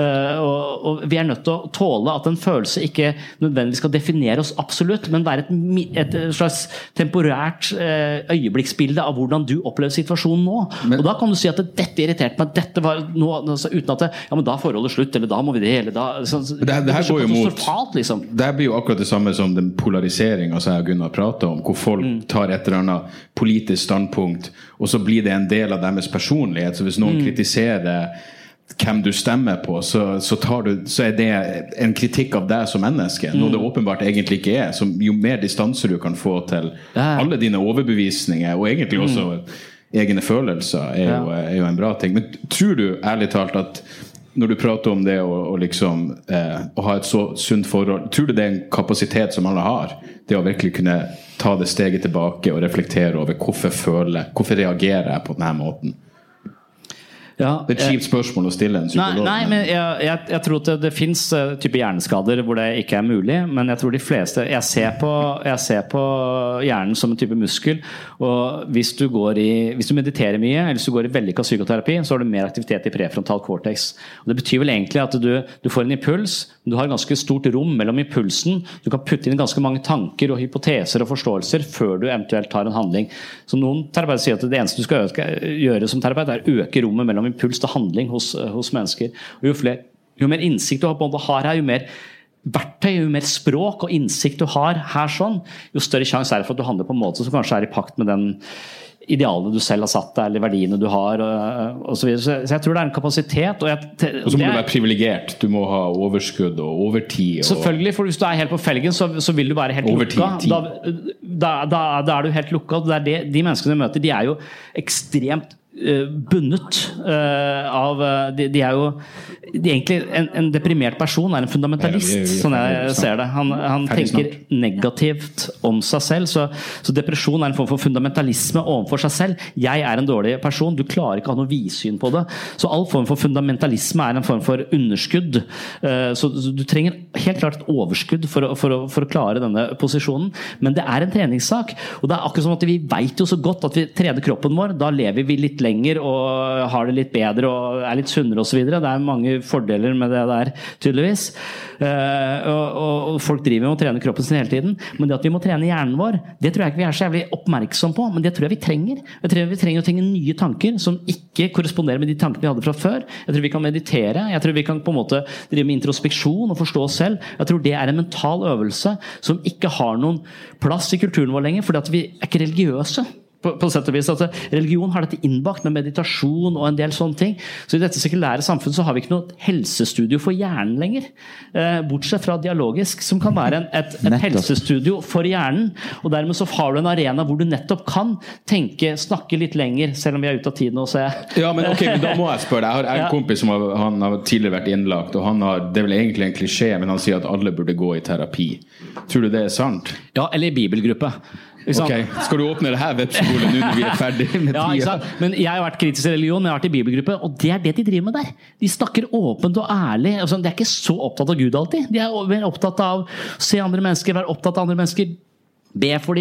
og vi nødt til å tåle at en følelse ikke nødvendigvis skal definere oss absolutt men være et slags temporært øyeblikksbilde av hvordan du opplever situasjonen nå og da kan du si at dette irriterte meg dette var noe altså, uten at men da er forholdet slutt eller da må vi det eller da det her går jo mot liksom. Det blir jo akkurat det samme som den polariseringen som jeg og Gunnar prater om hvor folk tar et eller annet politisk standpunkt, og så blir det en del av deres personlighet, så hvis noen kritiserer hvem du stemmer på, så er det en kritikk av deg som menneske, noe det åpenbart egentlig ikke som jo mer distanser du kan få til alle dine overbevisninger, og egentlig også egne følelser, er jo en bra ting. Men tror du, ærlig talt, at når du prater om det å liksom å ha et så sunt forhold, tror du det en kapasitet som alle har, det å virkelig kunne ta det steget tilbake og reflektere over hvorfor reagerer jeg på denne måten? Det et kjipt spørsmål å stille en psykolog. Nei, men jeg tror at det finnes type hjerneskader hvor det ikke mulig, men jeg tror de fleste jeg ser på hjernen som en type muskel, og hvis du mediterer mye, eller hvis du går i vellykket psykoterapi, så har du mer aktivitet i prefrontal cortex. Og det betyr vel egentlig at du får en impuls, du har ganske stort rom mellom impulsen, du kan putte inn ganske mange tanker og hypoteser og forståelser før du eventuelt tar en handling. Så noen terapeuter sier at det eneste du skal gjøre som terapeut øke rommet mellom impuls til handling hos mennesker. Og jo mer innsikt du har her, jo mer verktøy, jo mer språk og innsikt du har her sånn, jo større sjanse det for at du handler på en måte som kanskje i pakt med den idealet du selv har satt deg, eller verdiene du har, og så videre. Så jeg tror det en kapasitet. Og så må du være privilegert. Du må ha overskudd og overtid. Selvfølgelig, for hvis du helt på felgen, så vil du være helt lukka. Da du helt lukka. De menneskene du møter, de jo ekstremt bundet av de jo egentlig en deprimert person en fundamentalist sånn jeg ser det han tenker negativt om seg selv så depresjon en form for fundamentalisme overfor seg selv jeg en dårlig person, du klarer ikke å ha noe vidsyn på det så all form for fundamentalisme en form for underskudd så du trenger helt klart et overskudd for å klare denne posisjonen men det en treningssak og det akkurat som at vi vet jo så godt at vi trener kroppen vår, da lever vi litt lenger og har det litt bedre og litt sunnere og så videre. Det mange fordeler med det der, tydeligvis. Og folk driver med å trene kroppen sin hele tiden. Men det at vi må trene hjernen vår, det tror jeg ikke vi så jævlig oppmerksom på, men det tror jeg vi trenger. Vi trenger å tenke nye tanker som ikke korresponderer med de tankene vi hadde fra før. Jeg tror vi kan meditere. Jeg tror vi kan på en måte drive med introspeksjon og forstå oss selv. Jeg tror det en mental øvelse som ikke har noen plass i kulturen vår lenger, fordi at vi ikke religiøse. på sett og vis at religion har dette innbakt med meditasjon og en del sånne ting. Så i dette sekulære samfunnet så har vi ikke noe helsestudio for hjernen lenger. Bortsett fra dialogisk, som kan være et helsestudio for hjernen. Og dermed så har du en arena hvor du nettopp kan tenke, snakke litt lenger, selv om vi er ute av tiden nå, så jeg... Ja, men ok, men da må jeg spørre deg. Jeg har en kompis som han har tidligere vært innlagt, og det er vel egentlig en klisjé, men han sier at alle burde gå i terapi. Tror du det er sant? Ja, eller i bibelgruppe. Ok, skal du åpne det her webskolen nå når vi er ferdig med tida? Ja, men jeg har vært kritisk til religion, men jeg har vært i bibelgruppe, og det er det de driver med der. De snakker åpent og ærlig. Altså, de er ikke så opptatt av Gud alltid. De er mer opptatt av å se andre mennesker, være opptatt av andre mennesker, be for de,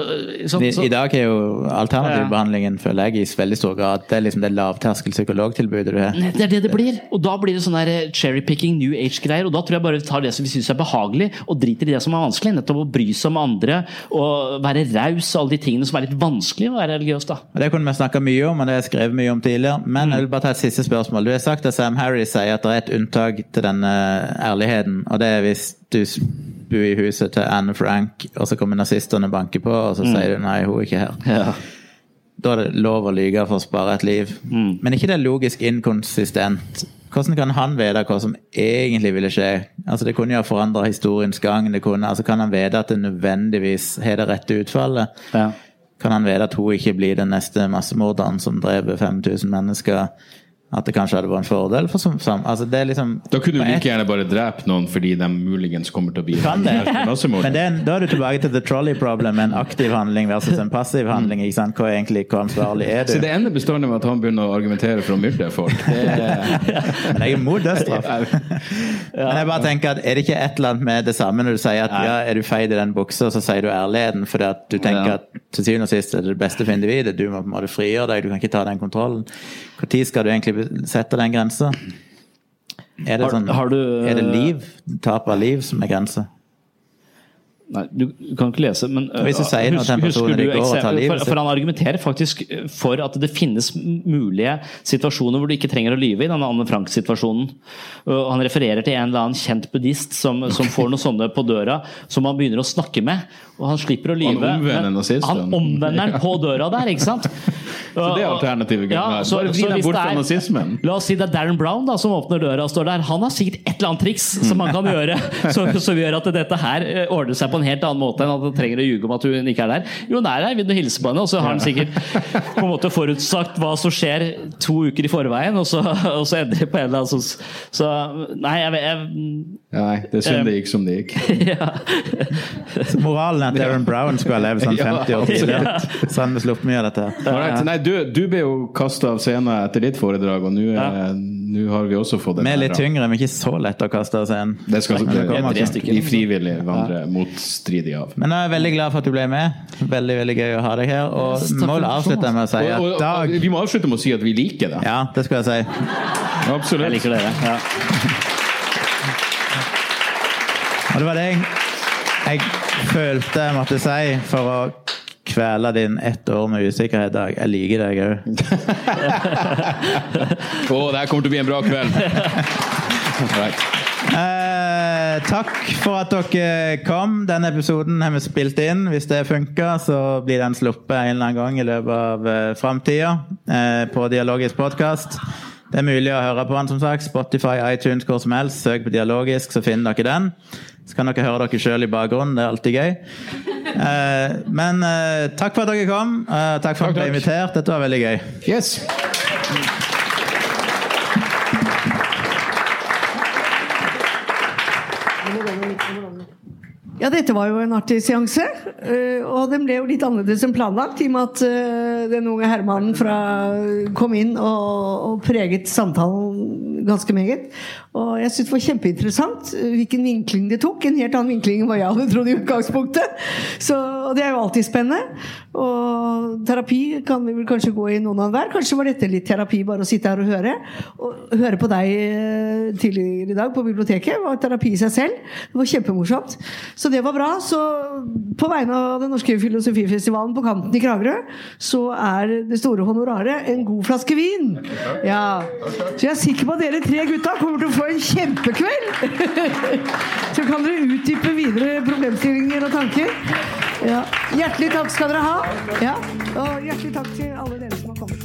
I dag er jo alternativbehandlingen, føler jeg, i veldig stor grad. Det er liksom det lavterskel psykologtilbudet du har. Det er det blir. Og da blir det sånn der cherry-picking, new age-greier, og da tror jeg bare vi tar det som vi synes er behagelig, og driter i det som er vanskelig, nettopp å bry seg om andre, og være raus, og alle de tingene som er litt vanskelig å være religiøs da. Det kunne vi snakket mye om, og det har jeg skrevet mye om tidligere, men jeg vil bare ta et siste spørsmål. Du har sagt at Sam Harris sier at det er et unntak til denne ærligheten, og det er hvis du bor i huset til Anne Frank, og så kommer nazisterne banke på, og så sier du, nei, hun er ikke her. Ja. Da er det lov å lyge for å spare et liv. Men ikke det logisk inkonsistent. Hvordan kan han vite hva som egentlig ville skje? Altså, det kunne jo forandre historiens gang. Kan han vite at det nødvendigvis har det rette utfallet? Ja. Kan han vite at hun ikke blir den neste massemorderen som dreper 5000 mennesker? At det kanskje hadde vært en fordel for altså det er liksom, da kunne du like gjerne bare drept noen fordi de muligens kommer til å bli kan det. Men da er du tilbake til the trolley problem, en aktiv handling versus en passiv handling, ikke sant? Hvor ansvarlig er du? Så det ender bestående med at han begynner å argumentere for å myrde folk. Men jeg er mot dødsstraff. Men jeg bare tenker at er det ikke et eller annet med det samme når du sier at ja, er du feid i den buksa, så sier du ærligheten fordi at du tenker at til syvende og sist er det beste for individet, du må frigjøre deg, du kan ikke ta den kontrollen. Hvor tid skal du egentlig sette den grensen? Er det sånn, er det liv, tap av liv som er grense? Nei, du kan ikke lese, men hvis du sier noe til en person de går og tar livet for han argumenterer faktisk for at det finnes mulige situasjoner hvor du ikke trenger å lyve i denne Anne Frank-situasjonen. Og han refererer til en eller annen kjent buddhist som får noe sånne på døra som han begynner å snakke med, og han slipper å lyve. Han omvender den på døra der, ikke sant? Så det er alternativet. Så la oss si det er Darren Brown da, som åpner døra og står der. Han har sikkert et eller annet triks som han kan gjøre som gjør at dette her ordner seg på en helt annen måte enn at han trenger å ljuge om at hun ikke er der. Jo, han er her, vil du hilse på henne, og så har han sikkert på en måte forutsagt hva som skjer 2 uker i forveien, og så ender det på en eller annen så nei, nei, det er synd det gikk som det gikk. Så moralen er at Darren Brown skulle ha levd sånn 50 år tidligere, så han vil sluppe mye av dette. Nei, du ble jo kastet av scenen etter ditt foredrag, og nå har vi også fått det. Vi er litt tyngre, men ikke så lett å kaste av scenen. Det skal de frivillige vandre mot stridig av. Men jeg er veldig glad for at du ble med. Veldig, veldig gøy å ha deg her. Og vi må avslutte med å si at vi må avslutte med å si at vi liker det. Ja, det skal jeg si. Absolutt. Jeg liker dere. Ja. Og det var det jeg følte jeg måtte si for å kvele din 1 år med usikkerhet, Dag. Jeg liker deg også. Det her kommer til å bli en bra kveld. Alright. Takk for at dere kom. Denne episoden har vi spilt inn. Hvis det funker, så blir den sluppet en eller annen gang i løpet av fremtiden på Dialogisk podcast. Det er mulig å høre på den, som sagt. Spotify, iTunes, hvor som helst. Søk på Dialogisk, så finner dere den. Så kan dere høre dere selv i bakgrunnen. Det er alltid gøy. Men takk for at dere kom. Takk for at dere ble invitert. Dette var veldig gøy. Yes! Ja, dette var jo en artig seanse, og den ble jo litt annerledes enn planlagt, i og med at den unge Herman kom inn og preget samtalen ganske meget. Og jeg synes det var kjempeinteressant hvilken vinkling det tok, en helt annen vinkling enn hva jeg hadde trodd i utgangspunktet. Og det er jo alltid spennende. Og terapi kan vi vel kanskje gå i noen av hver. Kanskje var dette litt terapi bare å sitte her og høre på deg tidligere i dag på biblioteket. Det var terapi i seg selv. Det var kjempemorsomt. Så det var bra. Så på vegne av den norske filosofifestivalen på Kanten i Kragerø, så er det store honoraret en god flaske vin. Ja. Så jeg er sikker på at dere 3 gutta kommer til å få en kjempekveld. Så kan dere utdype videre problemstillinger og tanker. Ja. Hjertelig takk skal dere ha. Ja. Og hjertelig takk til alle dere som har kommet.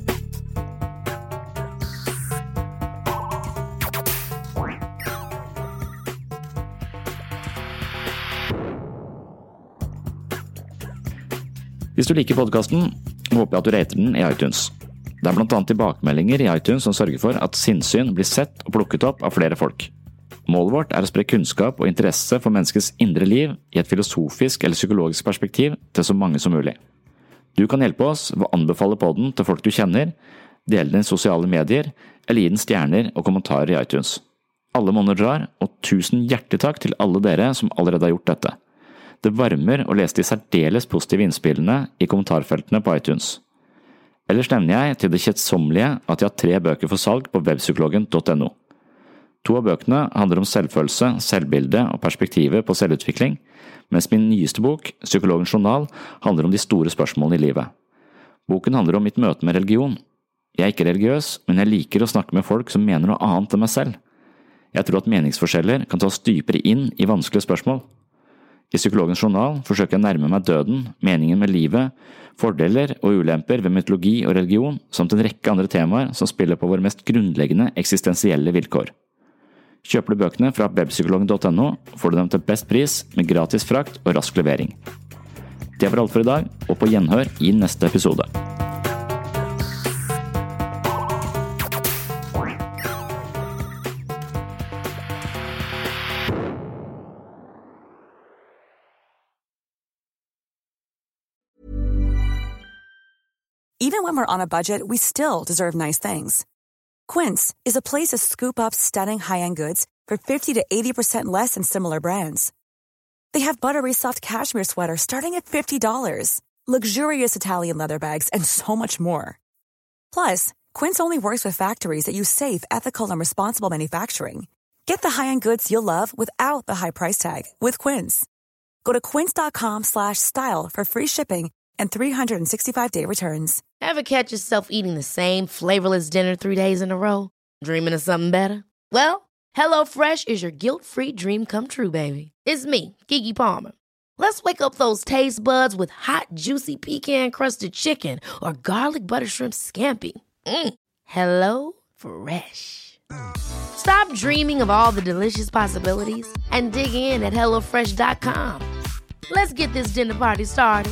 Hvis du liker podcasten, håper jeg at du rater den i iTunes. Det er blant annet tilbakemeldinger i iTunes som sørger for at sinnssyn blir sett og plukket opp av flere folk. Målet vårt er å spre kunnskap og interesse for menneskets indre liv i et filosofisk eller psykologisk perspektiv til så mange som mulig. Du kan hjelpe oss ved å anbefale podden til folk du kjenner, dele den i sosiale medier, eller gi den stjerner og kommentarer i iTunes. Alle monner drar, og 1000 hjertelig takk til alle dere som allerede har gjort dette. Det varmer å lese de særdeles positive innspillene i kommentarfeltene på iTunes. Ellers nevner jeg til det kjedsommelige at jeg har 3 bøker for salg på webpsykologen.no. 2 av bøkene handler om selvfølelse, selvbilde og perspektivet på selvutvikling, mens min nyeste bok, Psykologens journal, handler om de store spørsmålene i livet. Boken handler om mitt møte med religion. Jeg er ikke religiøs, men jeg liker å snakke med folk som mener noe annet enn meg selv. Jeg tror at meningsforskjeller kan ta oss dypere inn i vanskelige spørsmål. I Psykologens journal forsøker jeg å nærme meg døden, meningen med livet, fordeler og ulemper ved mytologi og religion, samt en rekke andre temaer som spiller på våre mest grunnleggende eksistensielle vilkår. Kjøper du bøkene fra webpsykologen.no, får du dem til best pris med gratis frakt og rask levering. Det var alt for i dag, og på gjenhør i neste episode. Even when we're on a budget, we still deserve nice things. Quince is a place to scoop up stunning high-end goods for 50 to 80% less than similar brands. They have buttery soft cashmere sweaters starting at $50, luxurious Italian leather bags, and so much more. Plus, Quince only works with factories that use safe, ethical, and responsible manufacturing. Get the high-end goods you'll love without the high price tag with Quince. Go to quince.com/style for free shipping and 365-day returns. Ever catch yourself eating the same flavorless dinner 3 days in a row? Dreaming of something better? Well, HelloFresh is your guilt-free dream come true, baby. It's me, Keke Palmer. Let's wake up those taste buds with hot, juicy pecan-crusted chicken or garlic butter shrimp scampi. Hello Fresh. Stop dreaming of all the delicious possibilities and dig in at HelloFresh.com. Let's get this dinner party started.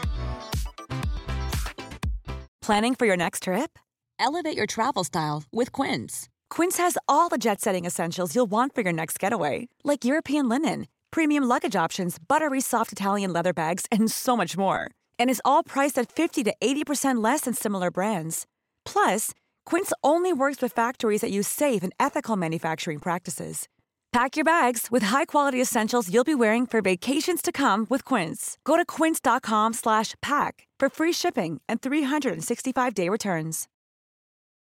Planning for your next trip? Elevate your travel style with Quince. Quince has all the jet-setting essentials you'll want for your next getaway, like European linen, premium luggage options, buttery soft Italian leather bags, and so much more. And is all priced at 50 to 80% less than similar brands. Plus, Quince only works with factories that use safe and ethical manufacturing practices. Pack your bags with high-quality essentials you'll be wearing for vacations to come with Quince. Go to quince.com/pack for free shipping and 365-day returns.